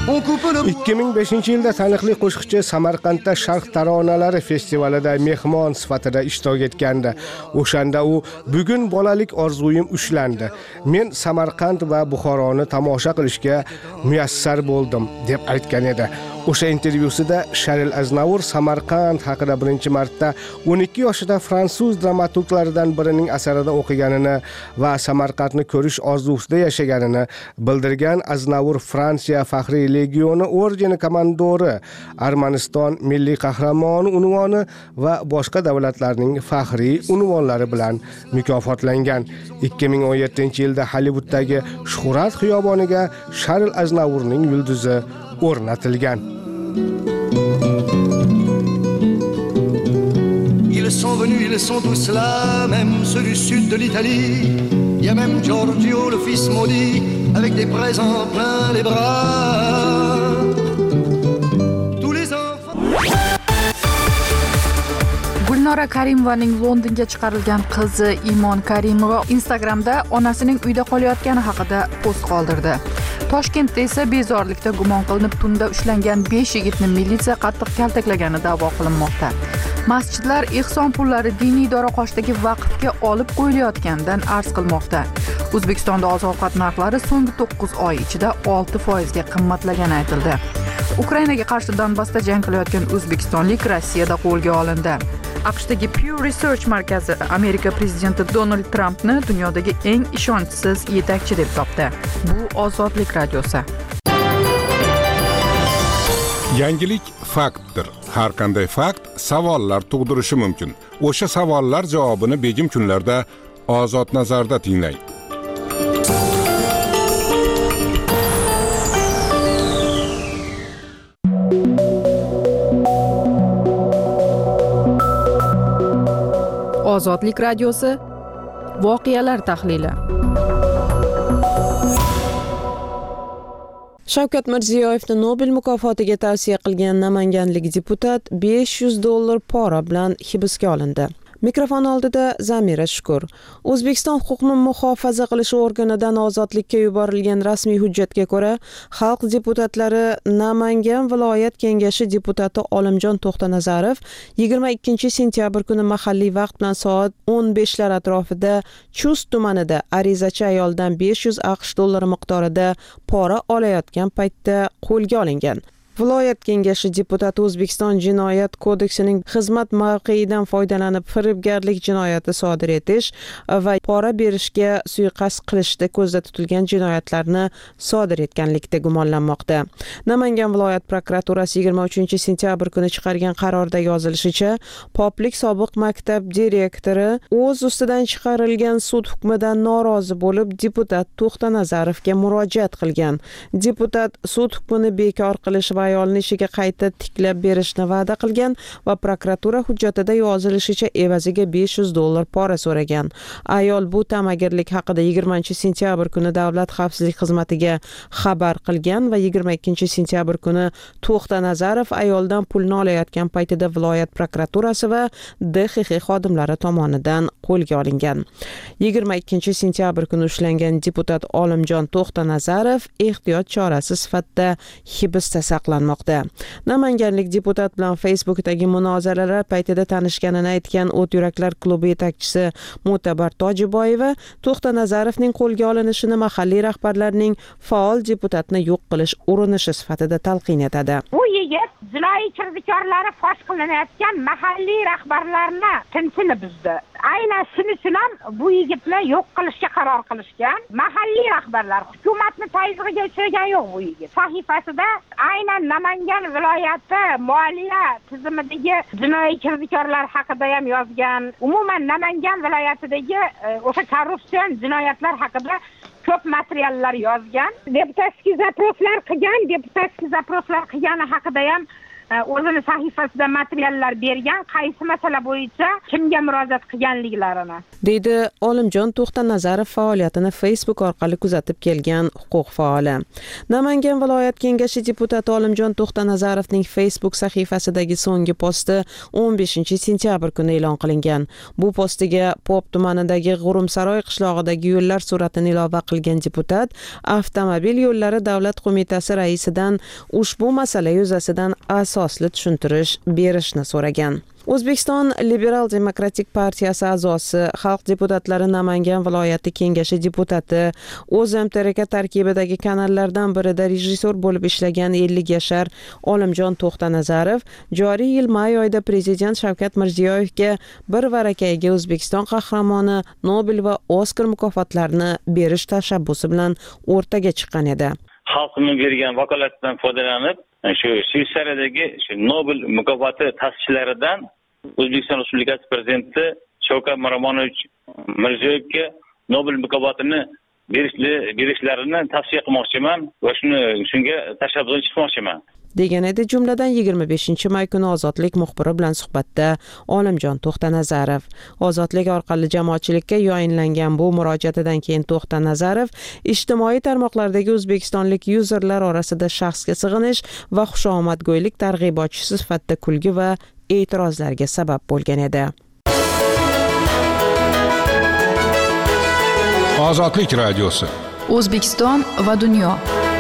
on coupe le ikki ming beshinchi yilda taniqli qo'shiqchi Samarqandda Sharq taronalari festivalida mehmon sifatida ishtirok etgandi. O'shanda u bugun bolalik orzuyim ushlandi. Men Samarqand va Buxoroni tomosha qilishga muyassar bo'ldim deb aytgan edi. O'sha intervyusida Sharil Aznavur Samarqand haqida birinchi marta o'n ikki yoshida fransuz dramaturglaridan birining asarida o'qiganini va Samarqandni ko'rish orzusida yashaganini bildirgan Aznavur Fransiya faxriy legioni ordeni komandori, Armaniston milliy qahramoni unvoni va boshqa davlatlarning faxriy unvonlari bilan mukofotlangan. ikki ming o'n yettinchi yilda Hollivuddagi Shuhrat xiyoboniga Sharil Aznavurning yulduzi o'rnatilgan. Ils sont venus, ils sont tous là, même ceux du sud de l'Italie. Il y a même Giorgio, le fils maudit, avec des présents plein les bras. Tous les enfants. Gulnora Karimovaning Londonga chiqarilgan qizi Imon Karimova Instagramda onasining uyda qolayotgani haqida post qoldirdi. Toshkentda esa bezorilikda gumon qilinib tunda ushlangan besh yigitni militsiya qattiq kaltaklagani da'vo qilinmoqda. Masjidlar ehson pullari diniy idora qoshidagi vaqfga olib qo'yilayotganidan arz qilmoqda. O'zbekistonda oziq-ovqat narxlari so'nggi to'qqiz oy ichida olti foiz ga qimmatlagani aytildi. Ukrainaga qarshi Donbassda jang qilayotgan o'zbekistonlik Rossiyada qo'lga olindi. AQShdagi Pew Research markazi Amerika prezidenti Donald Trampni dunyodagi eng ishonchsiz yetakchi deb topdi. Bu Ozodlik radiosi. Yangilik faktdir. Har qanday fakt savollar tug'dirishi mumkin. O'sha savollar javobini begim kunlarda Ozod nazarda tinglang. Ozodlik radiosi voqealar tahlili. Shavkat Mirziyoyevni Nobel mukofotiga tavsiya qilgan namanganlik deputat besh yuz dollar pora bilan hibsga olindi. Mikrofon oldida Zamira Shukur. O'zbekiston huquqni muhofaza qilish organidan ozodlikka yuborilgan rasmiy hujjatga ko'ra, xalq deputatlari Namangan viloyat kengashi deputati Olimjon To'xtanazarov yigirma ikkinchi sentyabr kuni mahalliy vaqt bilan soat o'n beshlar atrofida Chust tumanida arizachi ayoldan besh yuz aqsh dollari miqdorida pora olayotgan paytda qo'lga olingan. Viloyat kengashi deputati O'zbekiston Jinoyat kodeksining xizmat mavqeidan foydalanib firibgarlik jinoyati sodir etish va pora berishga suiqasd qilishda ko'zda tutilgan jinoyatlarni sodir etganlikda gumonlanmoqda. Namangan viloyat prokuraturasi yigirma uchinchi sentyabr kuni chiqargan qarorda yozilishicha, Poplik sobiq maktab direktori o'z ustidan chiqarilgan sud hukmidan norozi bo'lib, deputat To'xtanazarovga murojaat qilgan. Deputat sud hukmini bekor qilish va ayolni ishiga qayta tiklab berishni va'da qilgan va prokuratura hujjatida yozilishicha evaziga besh yuz dollar pora so'ragan. Ayol bu ta'magirlik haqida yigirmanchi sentyabr kuni Davlat xavfsizlik xizmatiga xabar qilgan va yigirma ikkinchi sentyabr kuni To'xtanazarov ayoldan pulni olayotgan paytida viloyat prokuraturasi va D X X xodimlari tomonidan qo'lga olingan. yigirma ikkinchi sentyabr kuni ushlangan deputat Olimjon To'xtanazarov ehtiyot chorasi sifatida hibsda saqlanmoqda. Namanganlik deputat bilan Facebookdagi munozaralar paytida tanishganini aytgan O't yuraklar klubi yetakchisi Mo'tabar Tojiboyeva To'xtanazarovning qo'lga olinishini mahalliy rahbarlarning faol deputatni yo'q qilish urinishi sifatida talqin etadi. Bu yigit jinoiy kirdikorlari fosh qilinayotgan mahalliy rahbarlarni tinchini buzdi. Aynan shuning uchun ham bu yigitni yo'q qilishga qaror qilishgan. Mahalliy rahbarlar hukumatni tayzig'iga uchragan yo'q bu yigit. Sahifasida aynan Namangan viloyati moliya tizimidagi jinoiy kirdikorlar haqida ham yozgan. Umuman Namangan viloyatidagi o'sha korrupsion jinoyatlar haqida ko'p materiallar yozgan. Deputatskiy zaproslar qilgan, deputatskiy zaproslar qilgani haqida ham o'zini sahifasida materiallar bergan, qaysi masala bo'yicha kimga murojaat qilganliklarini. deydi Olimjon To'xtanazarov faoliyatini Facebook orqali kuzatib kelgan huquq faoli. Namangan viloyat kengashi deputati Olimjon To'xtanazarovning Facebook sahifasidagi so'nggi posti o'n beshinchi sentyabr kuni e'lon qilingan. Bu postiga Pop tumanidagi G'urumsaroy qishlog'idagi yo'llar suratini ilova qilgan deputat avtomobil yo'llari davlat qo'mitasi raisidan ushbu masala yuzasidan asosli tushuntirish berishni so'ragan. O'zbekiston Liberal Demokratik partiyasi a'zosi, xalq deputatlari Namangan viloyati kengashi deputati, o'zim T R K tarkibidagi kanallardan birida rejissor bo'lib ishlagan ellik yashar Olimjon To'xtanazarov joriy yil may oyida prezident Shavkat Mirziyoyevga bir varakayga O'zbekiston qahramoni, Nobel va Oskar mukofotlarini berish tashabbusi bilan o'rtaga chiqqan edi. Xalqning bergan vakolatidan foydalanib, shu Shveysariyadagi shu Nobel mukofoti ta'sischilaridan O'zbekiston Respublikasi prezidenti Shavkat Miromonovich Mirziyoyevga Nobel mukofotini berishlarini tavsiya qilmoqchiman va shuni shunga tashabbus chiqmoqchiman. degan edi jumladan yigirma beshinchi may kuni Ozodlik muxbiri bilan suhbatda Olimjon To'xtanazarov. Ozodlik orqali jamoatchilikka yoyinlangan bu murojaatidan keyin To'xtanazarov ijtimoiy tarmoqlardagi o'zbekistonlik yuzerlar orasida shaxsga sig'inish va xushomadgo'ylik targ'ibotchisi sifatida kulgi va e'tirozlarga sabab bo'lgan edi. Ozodlik radiosi. O'zbekiston va dunyo.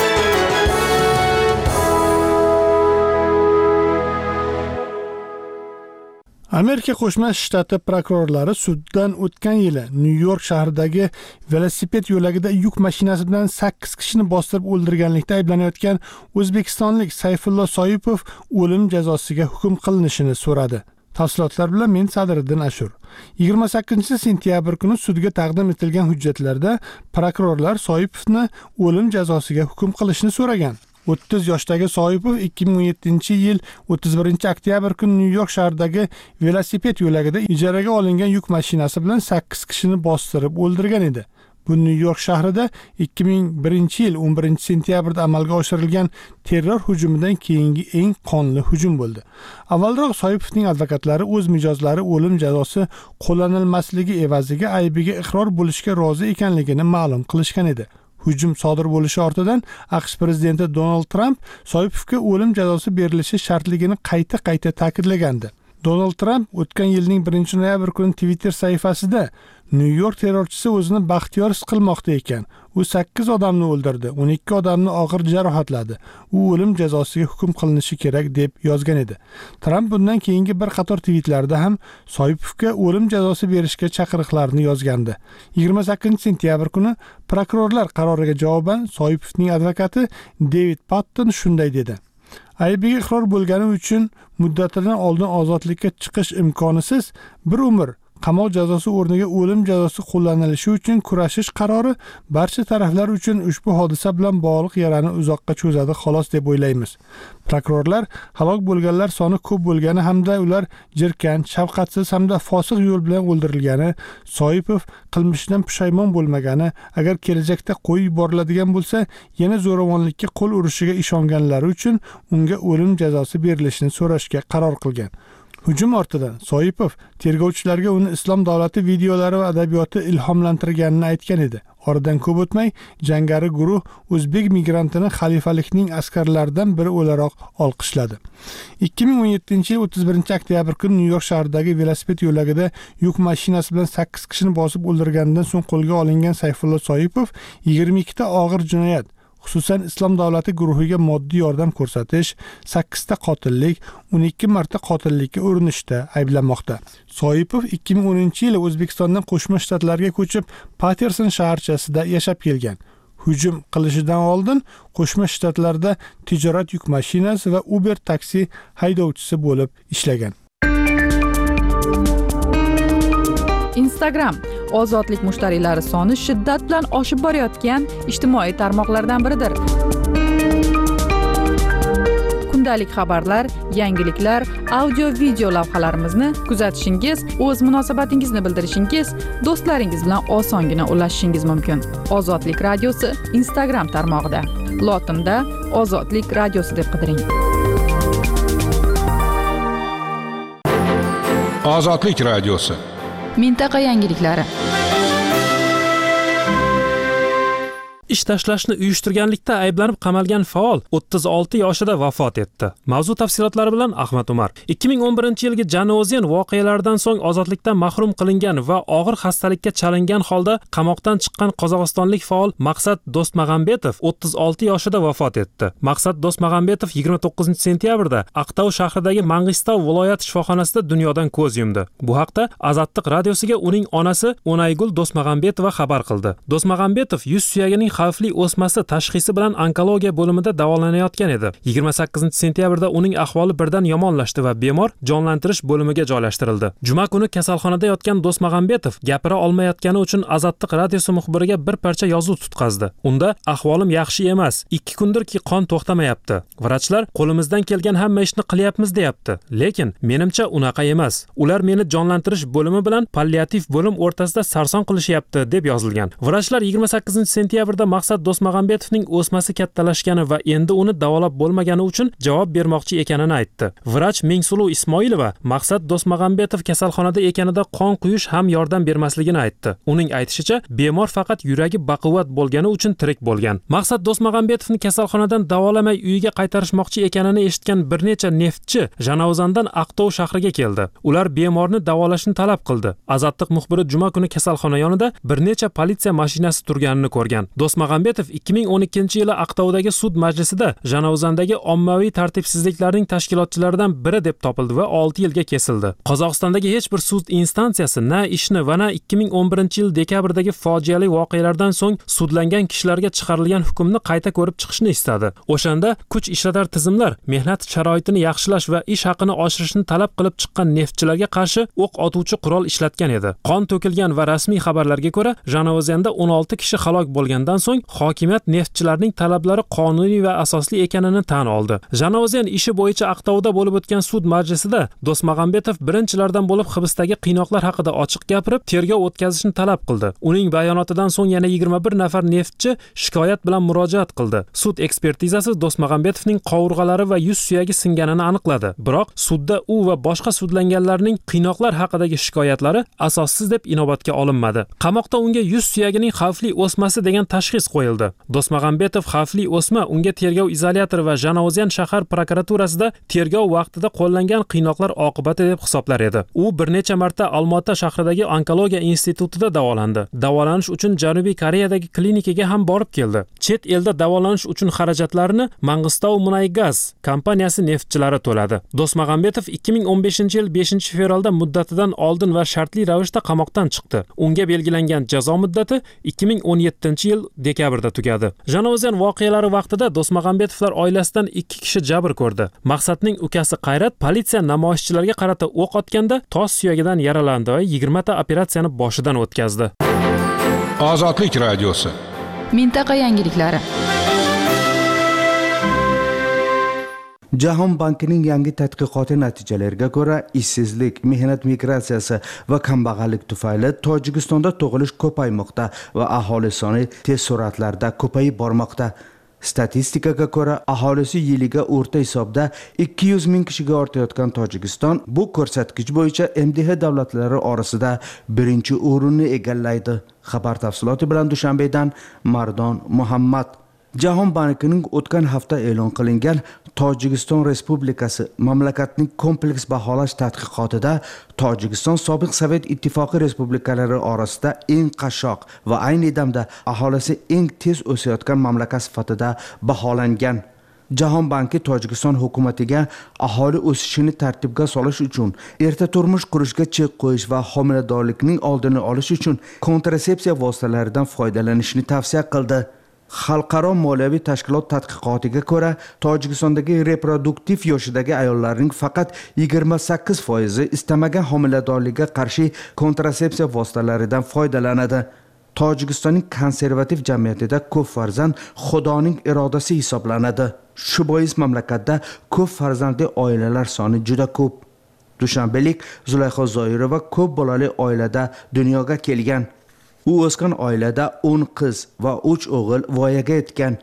Amerika Qo'shma Shtati prokurorlari suddan o'tgan yili Nyu-York shahridagi velosiped yo'lagida yuk mashinasi bilan sakkiz kishini bostirib o'ldirganlikda ayblanayotgan o'zbekistonlik Sayfullo Soipov o'lim jazosiga hukm qilinishini so'radi. Tafsilotlar bilan men Sadriddin Ashur. yigirma sakkizinchi sentyabr kuni sudga taqdim etilgan hujjatlarda prokurorlar Soipovni o'lim jazosiga hukm qilishni so'ragan. o'ttiz yoshdagi Soipov ikki ming o'n yettinchi yil o'ttiz birinchi oktyabr kuni Nyu-York shahridagi velosiped yo'lagida ijaraga olingan yuk mashinasi bilan sakkiz kishini bostirib o'ldirgan edi. Bu Nyu-York shahrida ikki ming birinchi yil o'n birinchi sentyabrda amalga oshirilgan terror hujumidan keyingi eng qonli hujum bo'ldi. Avvalroq Soipovning advokatlari o'z mijozlari o'lim jazosi qo'llanilmasligi evaziga aybiga iqror bo'lishga rozi ekanligini ma'lum qilishgan edi. Hujum sodir bo'lishi ortidan AQSh prezidenti Donald Trump Soipovga o'lim jazosi berilishi shartligini qayta-qayta ta'kidlagandi. Donald Trump o'tgan yilning birinchi noyabr kuni Twitter sahifasida Nyu-York terrorchisi o'zini baxtiyor his qilmoqda ekan. U sakkiz odamni o'ldirdi, o'n ikki odamni og'ir jarohatladi. U o'lim jazosiga hukm qilinishi kerak deb yozgan edi. Trump bundan keyingi bir qator tweetlarda ham Soipovga o'lim jazosi berishga chaqiriqlarni yozgandi. yigirma sakkizinchi sentyabr kuni prokurorlar qaroriga javoban Soipovning advokati David Patton shunday dedi: aybiga iqror bo'lgani uchun muddatidan oldin ozodlikka chiqish imkonisiz bir umr qamoq jazosi o'rniga o'lim jazosi qo'llanilishi uchun kurashish qarori barcha taraflar uchun ushbu hodisa bilan bog'liq yarani uzoqqa cho'zadi xolos deb o'ylaymiz. Prokurorlar halok bo'lganlar soni ko'p bo'lgani hamda ular jirkanch, shafqatsiz hamda fosiq yo'l bilan o'ldirilgani, Soipov qilmishidan pushaymon bo'lmagani, agar kelajakda qo'yib yuboriladigan bo'lsa, yana zo'ravonlikka qo'l urishiga ishonganlari uchun unga o'lim jazosi berilishini so'rashga qaror qilgan. Hujum ortidan Soipov tergovchilarga uni Islom davlati videolari va adabiyoti ilhomlantirganini aytgan edi. Oradan ko'p o'tmay jangari guruh o'zbek migrantini xalifalikning askarlaridan biri o'laroq olqishladi. ikki ming o'n yettinchi yil o'ttiz birinchi oktyabr kuni Nyu-York shahridagi velosiped yo'lagida yuk mashinasi bilan sakkiz kishini bosib o'ldirgandan so'ng qo'lga olingan Sayfullo Soipov yigirma ikkita og'ir jinoyat, xususan Islom davlati guruhiga moddiy yordam ko'rsatish, sakkizta qotillik, o'n ikki marta qotillikka urinishda ayblanmoqda. Soipov ikki ming o'ninchi yili O'zbekistondan Qo'shma Shtatlarga ko'chib, Paterson shaharchasida yashab kelgan. Hujum qilishidan oldin Qo'shma Shtatlarda tijorat yuk mashinasi va Uber taksi haydovchisi bo'lib ishlagan. Instagram ozodlik mushtariylari soni shiddat bilan oshib borayotgan ijtimoiy tarmoqlardan biridir. Kundalik xabarlar, yangiliklar, audio-video lavhalarimizni kuzatishingiz, o'z munosabatingizni bildirishingiz, do'stlaringiz bilan osongina ulashishingiz mumkin. Ozodlik radiosi Instagram tarmog'ida. Lotinda Ozodlik radiosi deb qidiring. Ozodlik radiosi. Mintaqa yangiliklari. Ish tashlashni uyushtirganlikda ayblanib qamalgan faol o'ttiz olti yoshida vafot etdi. Mavzu tafsilotlari bilan Ahmad Umar. ikki ming o'n birinchi yilgi Janozien voqealaridan so'ng ozodlikdan mahrum qilingan va og'ir xastalikka chalingan holda qamoqdan chiqqan qozog'istonlik faol Maqsad Do'stmag'ambetov o'ttiz olti yoshida vafot etdi. Maqsad Do'stmag'ambetov yigirma to'qqizinchi sentyabrda Aqtau shahridagi Mang'istov viloyat shifoxonasida dunyodan ko'z yumdi. Bu haqda Azadliq radiosiga uning onasi O'naygul Do'stmag'ambetova xabar qildi. Do'stmag'ambetov yuz suyagining xavfli o'smasi tashxisi bilan onkologiya bo'limida davolanayotgan edi. yigirma sakkizinchi sentyabrda uning ahvoli birdan yomonlashdi va bemor jonlantirish bo'limiga joylashtirildi. Juma kuni kasalxonada yotgan Do'stmag'ambetov gapira olmayotgani uchun Azadliq radiosi muxbiriga bir parcha yozuv tutqazdi. Unda ahvolim yaxshi emas, ikki kundirki qon to'xtamayapti. Vrachlar qo'limizdan kelgan hamma ishni qilyapmiz deyapti. Lekin menimcha unaqa emas. Ular meni jonlantirish bo'limi bilan palliativ bo'lim o'rtasida sarson qilishyapti deb yozilgan. Vrachlar yigirma sakkizinchi sentyabrda Maqsad Do'stmag'ambetovning o'smasi kattalashgani va endi uni davolab bo'lmagani uchun javob bermoqchi ekanini aytdi. Vrach Mengsuluv Ismoilova Maqsad Do'stmag'ambetov kasalxonada ekanida qon quyish ham yordam bermasligini aytdi. Uning aytishicha, bemor faqat yuragi baquvvat bo'lgani uchun tirik bo'lgan. Maqsad Do'stmag'ambetovni kasalxonadan davolamay uyiga qaytarishmoqchi ekanini eshitgan bir necha neftchi Janozandan Aqtov shahriga keldi. Ular bemorni davolashni talab qildi. Azadliq muxbiri juma kuni kasalxona yonida bir necha politsiya mashinasi turganini ko'rgan. Do'stmag'ambetov ikki ming o'n ikkinchi yili Aqtovdagi sud majlisida Janozandagi ommaviy tartibsizliklarning tashkilotchilaridan biri deb topildi va olti yilga kesildi. Qozog'istondagi hech bir sud instansiyasi na ishni va na ikki ming o'n birinchi yil dekabrdagi fojiali voqealardan so'ng sudlangan kishilarga chiqarilgan hukmni qayta ko'rib chiqishni istadi. O'shanda kuch ishlatar tizimlar mehnat sharoitini yaxshilash va ish haqini oshirishni talab qilib chiqqan neftchilarga qarshi o'q otuvchi qurol ishlatgan edi. Qon to'kilgan va rasmiy xabarlarga ko'ra, Janozanda o'n olti kishi halok bo'lgandan so'ng hokimiyat neftchilarning talablari qonuniy va asosli ekanini tan oldi. Janozan ishi bo'yicha Aqtovda bo'lib o'tgan sud majlisida Do'stmag'ambetov birinchilardan bo'lib hibsdagi qiynoqlar haqida ochiq gapirib, tergov o'tkazishni talab qildi. Uning bayonotidan so'ng yana yigirma bir nafar neftchi shikoyat bilan murojaat qildi. Sud ekspertizasi Do'stmag'ambetovning qovurg'alari va yuz suyagi singanini aniqladi. Biroq sudda u va boshqa sudlanganlarning qiynoqlar haqidagi shikoyatlari asossiz deb inobatga olinmadi. Qamoqda unga yuz suyagining xavfli o'smasi degan tashxis qo'yildi. Do'stmag'ambetov xavfli o'sma unga tergov izolyatori va Janozan shahar prokuraturasida tergov vaqtida qo'llangan qiynoqlar oqibati deb hisoblar edi. U bir necha marta Olmaota shahridagi onkologiya institutida davolandi. Davolanish uchun Janubiy Koreyadagi klinikaga ham borib keldi. Chet elda davolanish uchun xarajatlarini Mang'istov Munaygaz kompaniyasi neftchilari to'ladi. Do'stmag'ambetov ikki ming o'n beshinchi yil beshinchi fevralda muddatidan oldin va shartli ravishda qamoqdan chiqdi. Unga belgilangan jazo muddati ikki ming o'n yettinchi yil dekabrda tugadi. Janozan voqealari vaqtida Do'stmag'ambetovlar oilasidan ikki kishi jabr ko'rdi. Maqsadning ukasi Qayrat politsiya namoyishchilarga qarata o'q otganda tos suyagidan yaralandi va yigirma ta operatsiyani boshidan o'tkazdi. Ozodlik radiosi. Mintaqa yangiliklari. Jahon bankining yangi tadqiqoti natijalariga ko'ra, ishsizlik, mehnat migratsiyasi va kambag'allik tufayli Tojikistonda tug'ilish ko'paymoqda va aholi soni tez sur'atlarda ko'payib bormoqda. Statistikaga ko'ra, aholisi yiliga o'rta hisobda ikki yuz ming kishiga ortayotgan Tojikiston bu ko'rsatkich bo'yicha M D H davlatlari orasida birinchi o'rinni egallaydi. Xabar tafsiloti bilan Dushanbedan Mardon Muhammad. Jahon bankining o'tgan hafta e'lon qilingan Tojikiston Respublikasi mamlakatning kompleks baholash tadqiqotida Tojikiston sobiq Sovet ittifoqi respublikalari orasida eng qashshoq va ayni damda aholisi eng tez o'sayotgan mamlakat sifatida baholangan. Jahon banki Tojikiston hukumatiga aholi o'sishini tartibga solish uchun, erta turmush qurishga chek qo'yish va homiladorlikning oldini olish uchun kontrasepsiya vositalaridan foydalanishni tavsiya qildi. Xalqaro moliyaviy tashkilot tadqiqotiga ko'ra, Tojikistondagi reproduktiv yoshidagi ayollarning faqat yigirma sakkiz foizi istamagan homiladorlikka qarshi kontrasepsiya vositalaridan foydalanadi. Tojikistonning konservativ jamiyatida ko'p farzand Xudoning irodasi hisoblanadi. Shu bois mamlakatda ko'p farzandli oilalar soni juda ko'p. Dushanbelik Zulayho Zoirova ko'p bolali oilada dunyoga kelgan. U o'sgan oilada o'n qiz va uch o'g'il voyaga yetgan.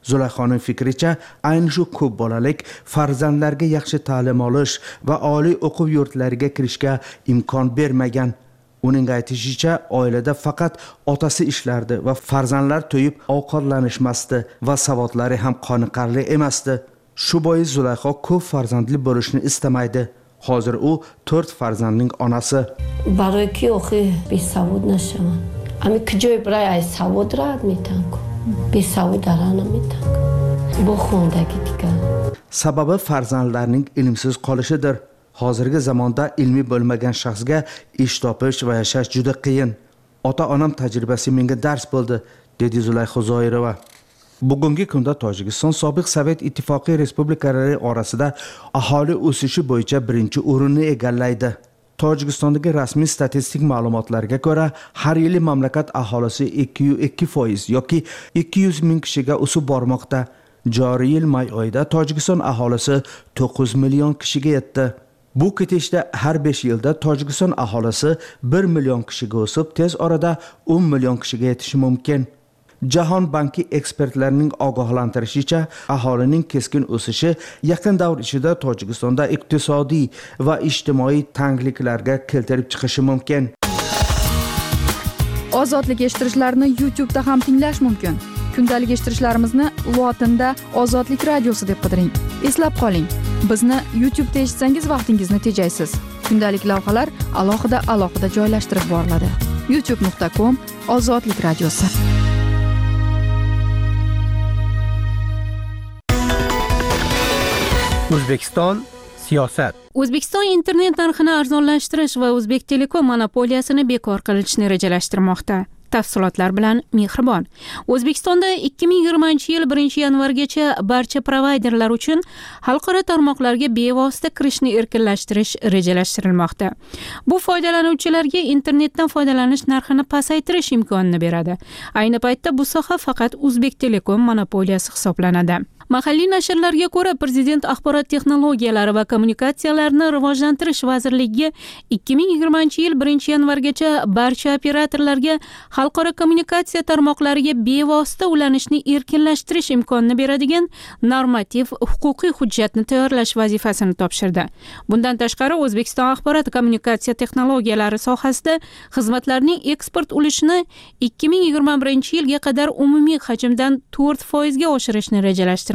Zulayxoning fikricha, ayni shu ko'p bolalik farzandlarga yaxshi ta'lim olish va oliy o'quv yurtlariga kirishga imkon bermagan. Uning aytishicha, oilada faqat otasi ishlardi va farzandlar to'yib ovqatlanishmasdi va savodlari ham qoniqarli emasdi. Shu bois Zulayxo ko'p farzandli bo'lishni istamaydi. Hozir u to'rt farzandning onasi. برای کی آخه بی سواد نشم. امی کجای برای ای سواد رد میتونم. بی سواد دران میتونم. با خوندگی دیگه. Sababi farzandlarning ilmsiz qolishidir. Hozirgi zamonda ilmiy bo'lmagan shaxsga ish topish va yashash juda qiyin. Ota-onam tajribasi menga dars bo'ldi, dedi Zulayxo Zoirova. Bugungi kunda Tojikiston sobiq Sovet Ittifoqi respublikalari orasida aholi o'sishi bo'yicha birinchi o'rinni egallaydi. Tojikistondagi rasmiy statistik ma'lumotlarga ko'ra, har yili mamlakat aholisi ikki yuz ikki foiz yoki ikki yuz ming kishiga o'sib bormoqda. Joriy yil may oyida Tojikiston aholisi to'qqiz million kishiga yetdi. Bu ketishda har besh yilda Tojikiston aholisi bir million kishiga o'sib, tez orada o'n million kishiga yetishi mumkin. Jahon banki ekspertlarining ogohlantirishicha, aholining keskin o'sishi yaqin davr ichida Tojikistonda iqtisodiy va ijtimoiy tangliklarga keltirib chiqishi mumkin. Ozodlik eshittirishlarni YouTube da ham tinglash mumkin. Kundalik eshittirishlarimizni lotinda Ozodlik radiosi deb qidiring. Eslab qoling, bizni YouTube da eshitsangiz vaqtingizni tejaysiz. Kundalik lavhalar alohida alohida joylashtirib boriladi. youtube nuqta com Ozodlik radiosi. O'zbekiston siyosat. O'zbekiston internet narxini arzonlashtirish va O'zbek Telekom monopoliyasini bekor qilishni rejalashtirmoqda. Tafsilotlar bilan Mehribon. O'zbekistonda ikki ming yigirmanchi yil birinchi yanvargacha barcha provayderlar uchun xalqaro tarmoqlarga bevosita kirishni erkinlashtirish rejalashtirilmoqda. Bu foydalanuvchilarga internetdan foydalanish narxini pasaytirish imkonini beradi. Ayni paytda bu soha faqat O'zbek Telekom monopoliyasi hisoblanadi. Mahalliy nashrlarga ko'ra, Prezident axborot texnologiyalari va kommunikatsiyalarini rivojlantirish vazirligiga ikki ming yigirmanchi yil birinchi yanvargacha barcha operatorlarga xalqaro kommunikatsiya tarmoqlariga bevosita ulanishni erkinlashtirish imkonini beradigan normativ huquqiy hujjatni tayyorlash vazifasini topshirdi. Bundan tashqari, O'zbekiston axborot kommunikatsiya texnologiyalari sohasida xizmatlarning eksport ulushini ikki ming yigirma birinchi yilga qadar umumiy hajmdan to'rt foizga oshirishni rejalashtirmoqda.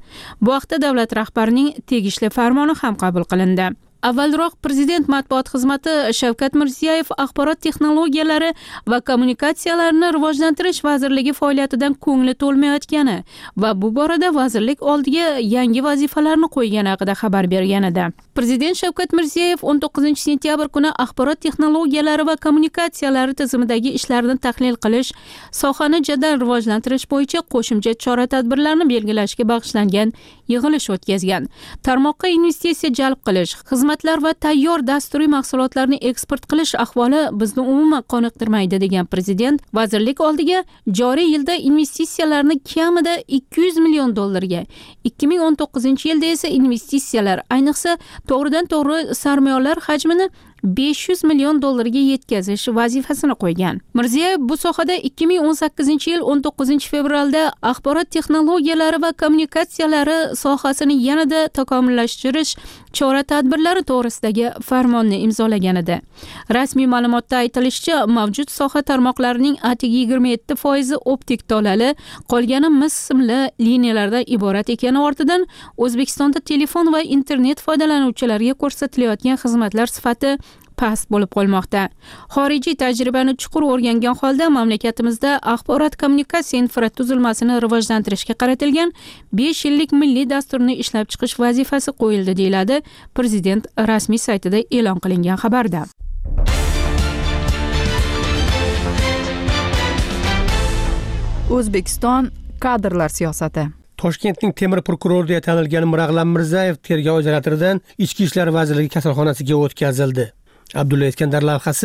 Bu haqda davlat rahbarining tegishli farmoni ham qabul qilindi. Avvalroq Prezident matbuot xizmati Shavkat Mirziyoyev axborot texnologiyalari va kommunikatsiyalarini rivojlantirish vazirligi faoliyatidan ko'ngli to'lmayotgani va bu borada vazirlik oldiga yangi vazifalarni qo'ygani haqida xabar bergan edi. Prezident Shavkat Mirziyoyev o'n to'qqizinchi sentyabr kuni axborot texnologiyalari va kommunikatsiyalari tizimidagi ishlarni tahlil qilish, sohani jadal rivojlantirish bo'yicha qo'shimcha chora-tadbirlarni belgilashga bag'ishlangan yig'ilish o'tkazgan. Tarmoqqa investitsiya jalb qilish, xizmatlar va tayyor dasturiy mahsulotlarni eksport qilish ahvoli bizni umuman qoniqtirmaydi degan Prezident vazirlik oldiga joriy yilda investitsiyalarni kamida ikki yuz million dollarga, ikki ming o'n to'qqizinchi yilda esa investitsiyalar, ayniqsa to'g'ridan to'g'ri sarmoyalar hajmini besh yuz million dollarga yetkazish vazifasini qo'ygan. Mirziyoyev bu sohada ikki ming o'n sakkizinchi yil o'n to'qqizinchi fevralda axborot texnologiyalari va kommunikatsiyalari sohasini yanada takomillashtirish chora-tadbirlari to'g'risidagi farmonni imzolagan edi. Rasmiy ma'lumotda aytilishicha, mavjud soha tarmoqlarining atigi yigirma yetti foizi optik tolali, qolgani mis simli liniyalardan iborat ekani ortidan O'zbekistonda telefon va internet foydalanuvchilariga ko'rsatilayotgan xizmatlar sifati past bo'lib qolmoqda. Xorijiy tajribani chuqur o'rgangan holda mamlakatimizda axborot kommunikatsiya infratuzilmasini rivojlantirishga qaratilgan besh yillik milliy dasturni ishlab chiqish vazifasi qo'yildi, deyiladi Prezident rasmiy saytida e'lon qilingan xabarda. O'zbekiston kadrlar siyosati. Toshkentning temir prokurori deya tanilgan Mirag'lam Mirzayev tergov izolyatoridan Ichki ishlar vazirligi kasalxonasiga o'tkazildi. Abdulla Iskandar lavhasi.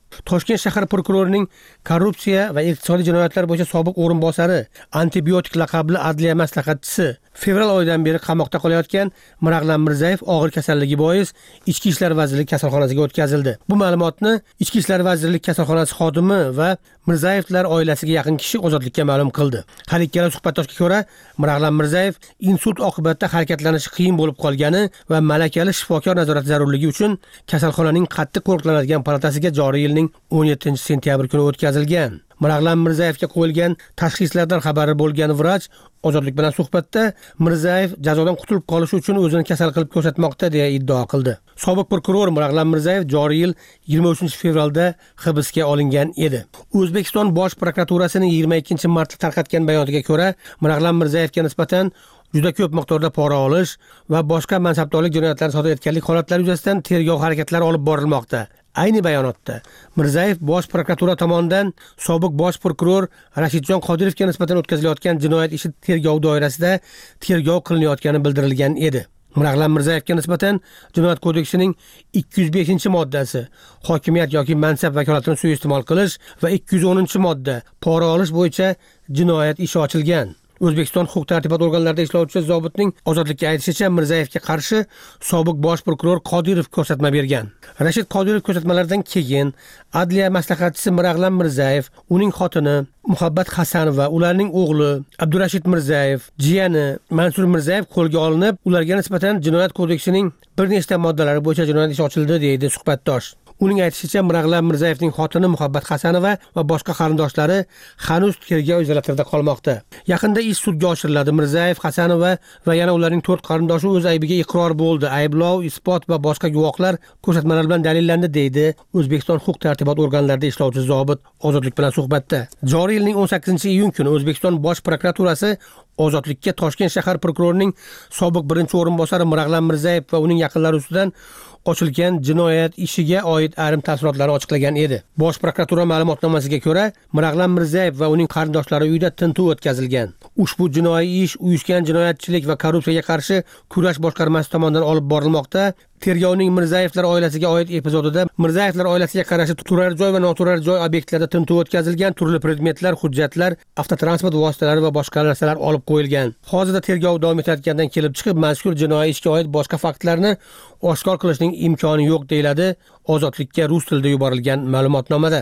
Toshkent shahar prokurorining korrupsiya va iqtisodiy jinoyatlar bo'yicha sobiq o'rinbosari, antibiotik laqabli adliya maslahatchisi fevral oyidan beri qamoqda qolayotgan Mirag'lan Mirzayev og'ir kasalligi bois Ichki ishlar vazirligi kasalxonasiga o'tkazildi. Bu ma'lumotni Ichki ishlar vazirligi kasalxonasi xodimi va Mirzayevlar oilasiga yaqin kishi ozodlikka ma'lum qildi. Har ikkala suhbatdoshga ko'ra, Mirag'lan Mirzayev insult oqibatida harakatlanishi qiyin bo'lib qolgani va malakali shifokor nazorati zarurligi uchun kasalxonaning qattiq qo'riqlanadigan palatasiga joriy yilning o'n yettinchi sentyabr kuni o'tkazilgan. Mirag'lan Mirzayevga qo'yilgan tashxislardan xabari bo'lgan vrach ozodlik bilan suhbatda Mirzayev jazodan qutulib qolish uchun o'zini kasal qilib ko'rsatmoqda deya iddao qildi. Sobiq prokuror Mirag'lan Mirzayev joriy yil yigirma uchinchi fevralda hibsga olingan edi. O'zbekiston Bosh prokuraturasining yigirma ikkinchi martda tarqatgan bayonotiga ko'ra, Mirag'lan Mirzayevga nisbatan juda ko'p miqdorda pora olish va boshqa mansabdorlik jinoyatlarini sodir etganlik holatlari yuzasidan tergov harakatlari olib borilmoqda. Ayni bayonotda Mirzayev Bosh prokuratura tomonidan sobiq bosh prokuror Rashidjon Qodirovga nisbatan o'tkazilayotgan jinoyat ishi tergov doirasida tergov qilinayotgani bildirilgan edi. Mirag'lan Mirzayevga nisbatan Jinoyat kodeksining ikki yuz beshinchi moddasi hokimiyat yoki mansab vakolatini suiiste'mol qilish va ikki yuz o'ninchi modda pora olish bo'yicha jinoyat ishi ochilgan. O'zbekiston huquq-tartibot organlarida ishlovchi zobitning ozodlikka aytishicha, Mirzayevga qarshi sobiq bosh prokuror Qodirov ko'rsatma bergan. Rashid Qodirov ko'rsatmalaridan keyin adliya maslahatchisi Mirag'lan Mirzayev, uning xotini Muhabbat Hasanova, ularning o'g'li Abdurashid Mirzayev, jiyani Mansur Mirzayev qo'lga olinib, ularga nisbatan Jinoyat kodeksining bir nechta moddalari bo'yicha jinoyat ishi ochildi, deydi suhbatdosh. Uning aytishicha, Mirag'lan Mirzayevning xotini Muhabbat Hasanova va boshqa qarindoshlari hanuz tergov izolyatorida qolmoqda. Yaqinda ish sudga oshiriladi. Mirzayev, Hasanova va yana ularning to'rt qarindoshi o'z aybiga iqror bo'ldi. Ayblov, isbot va boshqa guvohlar ko'rsatmalar bilan dalillandi, deydi O'zbekiston huquq-tartibot organlarida ishlovchi zobit ozodlik bilan suhbatda. Joriy yilning o'n sakkizinchi iyun kuni O'zbekiston Bosh prokuraturasi ozodlikka Toshkent shahar prokurorining sobiq birinchi o'rinbosari Mirag'lan Mirzayev va uning yaqinlari ustidan ochilgan jinoyat ishiga oid ayrim tafsilotlarni ochiqlagan edi. Bosh prokuratura ma'lumotnomasiga ko'ra, Mirag'lan Mirzayev va uning qarindoshlari uyida tintuv o'tkazilgan. Ushbu jinoiy ish uyushgan jinoyatchilik va korrupsiyaga qarshi kurash boshqarmasi tomonidan olib borilmoqda. Tergovning Mirzayevlar oilasiga oid epizodida Mirzayevlar oilasiga qarashli turar joy va noturar joy obyektlarida tintuv o'tkazilgan, turli predmetlar, hujjatlar, avtotransport vositalari va boshqa narsalar olib qo'yilgan. Hozirda tergov davom etayotganidan kelib chiqib, mazkur jinoiy ishga oid boshqa faktlarni oshkor qilishning imkoni yo'q, deyiladi ozodlikka rus tilida yuborilgan ma'lumotnomada.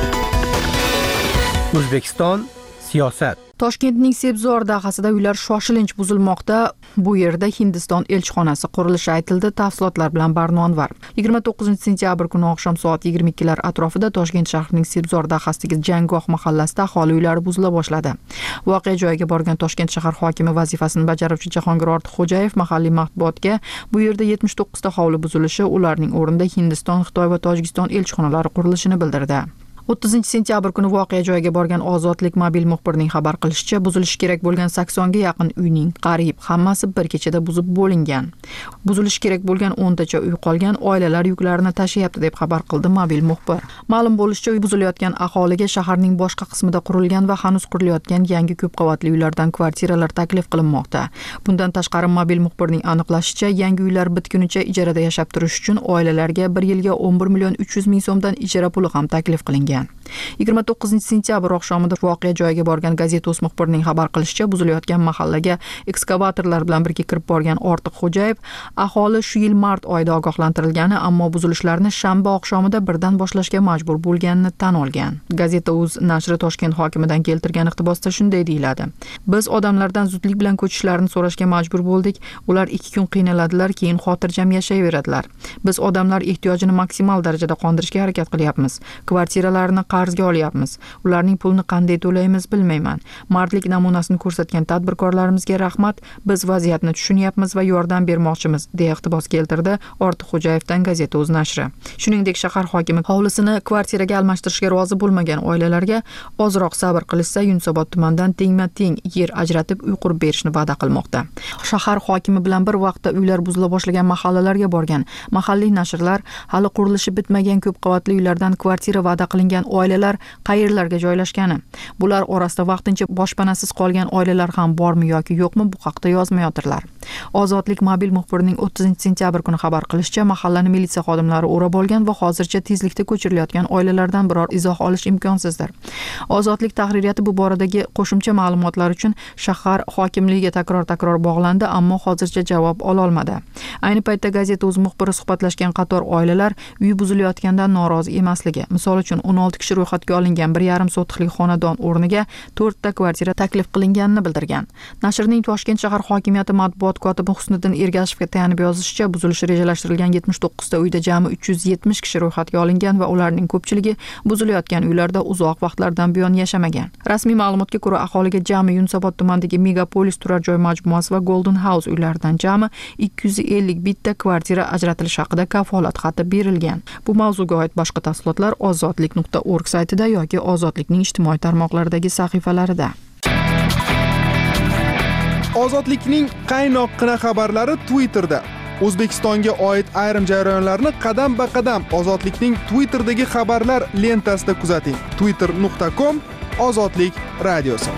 O'zbekiston siyosat. Toshkentning Sebzor dahasida uylar shoshilinch buzilmoqda. Bu yerda Hindiston elchixonasi qurilishi aytildi. Tafsilotlar bilan Barnonvar. yigirma to'qqizinchi sentyabr kuni oqshom soat yigirma ikkilar atrofida Toshkent shahrining Sebzor dahasidagi Jangoh mahallasida aholi uylari buzila boshladi. Voqea joyiga borgan Toshkent shahar hokimi vazifasini bajaruvchi Jahongir Ortiqxo'jayev mahalliy matbuotga bu yerda yetmish to'qqizta hovli buzilishi, ularning o'rnida Hindiston, Xitoy va Tojikiston elchixonalari qurilishini bildirdi. o'ttizinchi sentyabr kuni voqea joyiga borgan Ozodlik mobil muxbirining xabar qilishicha, buzilishi kerak bo'lgan saksonga yaqin uyning qariyb hammasi bir kechada buzib bo'lingan. Buzilishi kerak bo'lgan o'ntacha uy qolgan, oilalar yuklarini tashiyapti deb xabar qildi mobil muxbir. Ma'lum bo'lishicha, uy buzilayotgan aholiga shaharning boshqa qismida qurilgan va hanuz qurilayotgan yangi ko'p qavatli uylardan kvartiralar taklif qilinmoqda. Bundan tashqari mobil muxbirning aniqlashicha, yangi uylar bitgunicha ijarada yashab turish uchun oilalarga bir yilga o'n bir million uch yuz ming so'mdan ijara puli ham taklif qilingan. yigirma to'qqizinchi sentyabr oqshomida voqea joyiga borgan Gazetos muxbirining xabar qilishicha, buzilayotgan mahallaga ekskavatorlar bilan birga kirib borgan Ortiqxo'jayev, aholi shu yil mart oyida ogohlantirilgani, ammo buzilishlarni shanba oqshomida birdan boshlashga majbur bo'lganini tan olgan. Gazeta.uz nashri Toshkent hokimidan keltirgan iqtibosda shunday deyiladi: Biz odamlardan zudlik bilan ko'chishlarini so'rashga majbur bo'ldik. Ular ikki kun qiynaladilar, keyin xotirjam yashayveradilar. Biz odamlar ehtiyojini maksimal darajada qondirishga harakat qilyapmiz. Kvartiralarni qarzga olyapmiz. Ularning pulini qanday to'laymiz bilmayman. Mardlik namunasini ko'rsatgan tadbirkorlarimizga rahmat. Biz vaziyatni tushunyapmiz va yordam bermoqchimiz, deya iqtibos keltirdi Ortiqxo'jayevdan Gazeta.uz nashri. Shuningdek, shahar hokimi hovlisini kvartiraga almashtirishga rozi bo'lmagan oilalarga ozroq sabr qilishsa, Yunusobod tumanidan tengma-teng yer ajratib uy qurib berishni va'da qilmoqda. Shahar hokimi bilan bir vaqtda uylar buzila boshlagan mahallalarga borgan mahalliy nashrlar hali qurilishi bitmagan ko'p qavatli uylardan kvartira va'da qilingan qilingan oilalar qayerlarga joylashgani. Bular orasida vaqtincha boshpanasiz qolgan oilalar ham bormi yoki yo'qmi, bu haqda yozmayotirlar. Ozodlik mobil muxbirining o'ttizinchi sentyabr kuni xabar qilishicha, mahallani militsiya xodimlari o'rab olgan va hozircha tezlikda ko'chirilayotgan oilalardan biror izoh olish imkonsizdir. Ozodlik tahririyati bu boradagi qo'shimcha ma'lumotlar uchun shahar hokimligiga takror-takror bog'landi, ammo hozircha javob ola olmadi. Ayni paytda gazeta o'z muxbiri suhbatlashgan qator oilalar uy buzilayotgandan norozi emasligi, misol uchun o'n olti kishi ro'yxatga olingan bir yarim sotixli xonadon o'rniga to'rtta kvartira taklif qilinganini bildirgan. Nashrning Toshkent shahar hokimiyati matbuot kotibi Husniddin Ergashevga tayanib yozishicha, buzilishi rejalashtirilgan yetmish to'qqizta uyda jami uch yuz yetmish kishi ro'yxatga olingan va ularning ko'pchiligi buzilayotgan uylarda uzoq vaqtlardan buyon yashamagan. Rasmiy ma'lumotga ko'ra, aholiga jami Yunusobod tumanidagi Megapolis turar joy majmuasi va Golden House uylaridan jami ikki yuz ellik bitta kvartira ajratilishi haqida kafolat xati berilgan. Bu mavzuga oid boshqa tafsilotlar ozodlik nuqta org saytida yoki Ozodlikning ijtimoiy tarmoqlaridagi sahifalarida. Ozodlikning qaynoqqina xabarlari Twitterda. O'zbekistonga oid ayrim jarayonlarni qadam-ba-qadam Ozodlikning Twitter'dagi xabarlar lentasida kuzating. twitter nuqta com Ozodlik radiosi.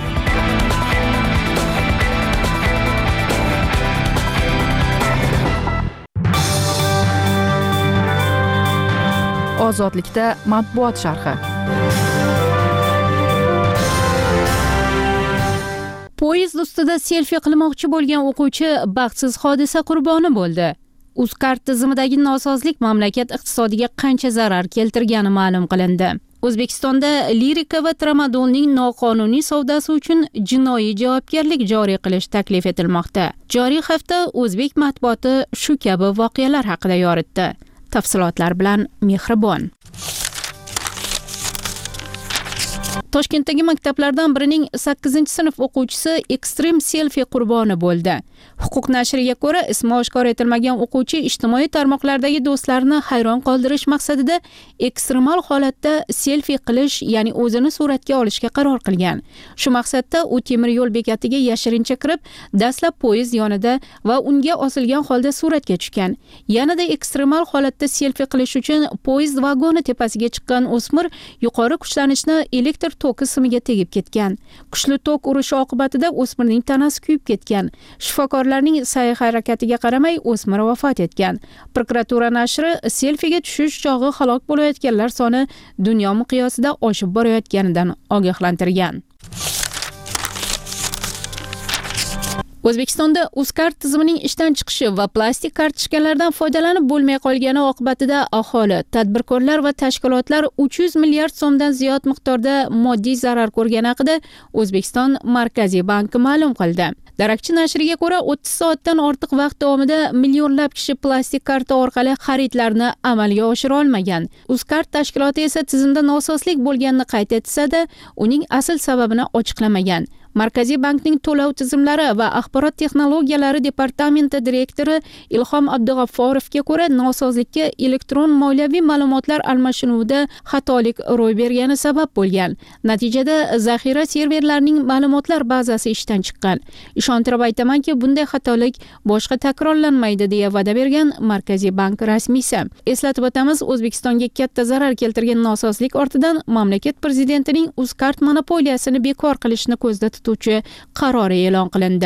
Ozodlikda matbuot sharhi. Poyezd ustida selfi qilmoqchi bo'lgan o'quvchi baxtsiz hodisa qurboni bo'ldi. Uzcard tizimidagi nosozlik mamlakat iqtisodiga qancha zarar keltirgani ma'lum qilindi. O'zbekistonda lirika va tramadolning noqonuniy savdosi uchun jinoiy javobgarlik joriy qilish taklif etilmoqda. Joriy hafta o'zbek matbuoti shu kabi voqealar haqida yoritdi. Tafsilotlar bilan Mehribon. Toshkentdagi maktablardan birining sakkizinchi sinf o'quvchisi ekstrem selfi qurboni bo'ldi. Huquq nashriga ko'ra, ismi oshkor etilmagan o'quvchi ijtimoiy tarmoqlardagi do'stlarini hayron qoldirish maqsadida ekstremal holatda selfi qilish, ya'ni o'zini suratga olishga qaror qilgan. Shu maqsadda u temir yo'l bekatiga yashirincha kirib, dastlab poyezd yonida va unga osilgan holda suratga tushgan. Yanada ekstremal holatda selfi qilish uchun poyezd vagoni tepasiga chiqqan o'smir yuqori kuchlanishni elektr toki simiga tegib ketgan. Kuchli tok urishi oqibatida o'smirning tanasi kuyib ketgan. Shifokorlarning sa'y-harakatiga qaramay o'smir vafot etgan. Prokuratura nashri selfiga tushish chog'i halok bo'layotganlar soni dunyo miqyosida oshib borayotganidan ogohlantirgan. O'zbekistonda Uzcard tizimining ishdan chiqishi va plastik kartochkalardan foydalanib bo'lmay qolgani oqibatida aholi, tadbirkorlar va tashkilotlar uch yuz milliard so'mdan ziyod miqdorda moddiy zarar ko'rgani haqida O'zbekiston Markaziy banki ma'lum qildi. Darakchi nashriga ko'ra, o'ttiz soatdan ortiq vaqt davomida millionlab kishi plastik karta orqali xaridlarni amalga oshira olmagan. Uzcard tashkiloti esa tizimda nosozlik bo'lganini qayd etsa-da, uning asl sababini ochiqlamagan. Markaziy bankning to'lov tizimlari va axborot texnologiyalari departamenti direktori Ilhom Abdug'afforovga ko'ra, nosozlikka elektron moliyaviy ma'lumotlar almashinuvida xatolik ro'y bergani sabab bo'lgan. Natijada zaxira serverlarining ma'lumotlar bazasi ishdan chiqqan. Ishontirib aytamanki, bunday xatolik boshqa takrorlanmaydi deya va'da bergan Markaziy bank rasmiysi. Eslatib o'tamiz, O'zbekistonga katta zarar keltirgan nosozlik ortidan mamlakat prezidentining Uzcard monopoliyasini bekor qilishni ko'zda tutuvchi qarori e'lon qilindi.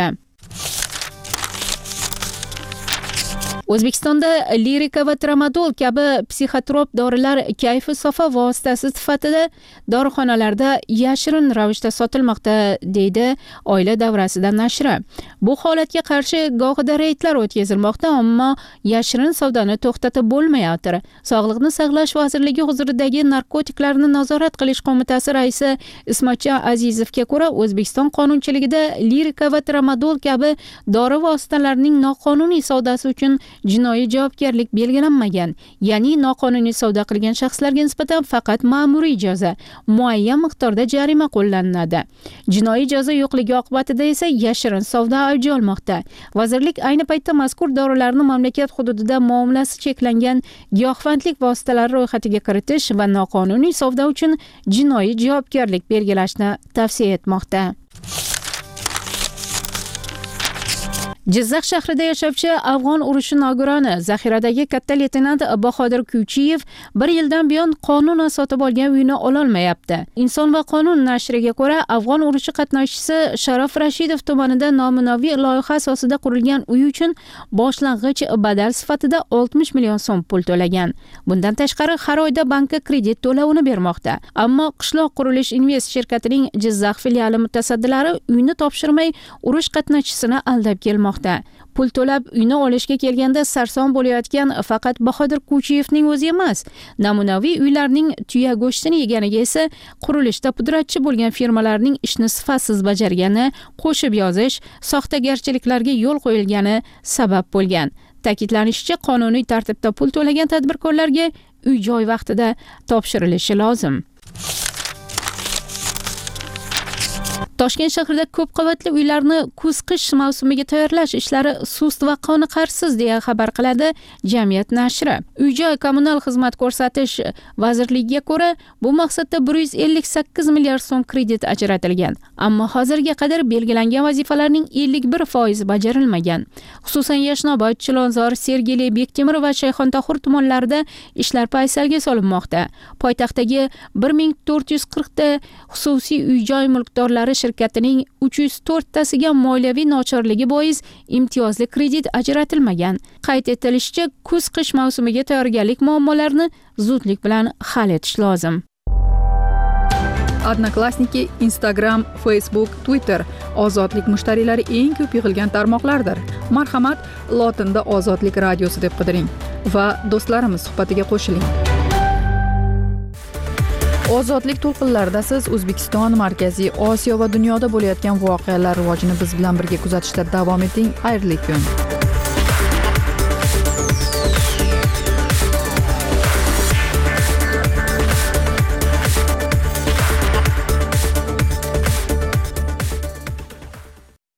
O'zbekistonda lirika va tramadol kabi psixotrop dorilar kayfi sofa vositasi sifatida dorixonalarda yashirin ravishda sotilmoqda, deydi Oila davrasida nashri. Bu holatga qarshi gohida reydlar o'tkazilmoqda, ammo yashirin savdoni to'xtatib bo'lmayapti. Sog'liqni saqlash vazirligi huzuridagi narkotiklarni nazorat qilish qo'mitasi raisi Ismatjon Azizovga ko'ra, O'zbekiston qonunchiligida lirika va tramadol kabi dori vositalarining noqonuniy savdosi uchun jinoiy javobgarlik belgilanmagan. Ya'ni noqonuniy savdo qilgan shaxslarga nisbatan faqat ma'muriy jazo, muayyan miqdorda jarima qo'llanadi. Jinoiy jazo yo'qligi oqibatida esa yashirin savdo avj olmoqda. Vazirlik ayni paytda mazkur dorilarni mamlakat hududida muomalasi cheklangan giyohvandlik vositalari ro'yxatiga kiritish va noqonuniy savdo uchun jinoiy javobgarlik belgilashni tavsiya etmoqda. Jizzax shahrida yashovchi afg'on urushi nogironi zaxiradagi katta leytenant Bahodir Kuychiyev bir yildan buyon qonunan sotib olgan uyini ololmayapti. Inson va qonun nashriga ko'ra, afg'on urushi qatnashchisi Sharof Rashidov tumanida nominaviy loyiha asosida qurilgan uy uchun boshlang'ich badal sifatida oltmish million so'm pul to'lagan. Bundan tashqari har oyda bankka kredit to'lovini bermoqda. Ammo Qishloq qurilish invest shirkatining Jizzax filiali mutasaddilari uyni topshirmay, urush qatnashchisini aldab kelmoqda. Pul to'lab uyni olishga kelganda sarson bo'layotgan faqat Bahodir Kuychiyevning o'zi emas. Namunaviy uylarning tuya go'shtini yeganiga esa qurilishda pudratchi bo'lgan firmalarning ishni sifatsiz bajargani, qo'shib yozish, soxtagarchiliklarga yo'l qo'yilgani sabab bo'lgan. Ta'kidlanishicha, qonuniy tartibda pul to'lagan tadbirkorlarga uy-joy vaqtida topshirilishi lozim. Toshkent shahrida ko'p qavatli uylarni kuz-qish mavsumiga tayyorlash ishlari sust va qoniqarsiz deya xabar qiladi Jamiyat nashri. Uy-joy kommunal xizmat ko'rsatish vazirligiga ko'ra, bu maqsadda bir yuz ellik sakkiz milliard so'm kredit ajratilgan. Ammo hozirga qadar belgilangan vazifalarning ellik bir foizi bajarilmagan. Xususan, Yashnobod, Chilonzor, Sergeli, Bektemir va Shayxontohur tumanlarida ishlar paysalga solinmoqda. Poytaxtdagi bir ming to'rt yuz qirq ta xususiy uy-joy mulkdorlari shirkatining uch yuz to'rt tasiga moliyaviy nochorligi bois imtiyozli kredit ajratilmagan. Qayd etilishicha, kuz-qish mavsumiga tayyorgarlik muammolarini zudlik bilan hal etish lozim. Odnoklassniki, Instagram, Facebook, Twitter ozodlik mushtariylari eng ko'p yig'ilgan tarmoqlardir. Marhamat, lotinda Ozodlik radiosi deb qidiring va do'stlarimiz suhbatiga qo'shiling. Ozodlik to'lqinlarida siz O'zbekiston, Markaziy Osiyo va dunyoda bo'layotgan voqealar rivojini biz bilan birga kuzatishda davom eting. Xayrli kun.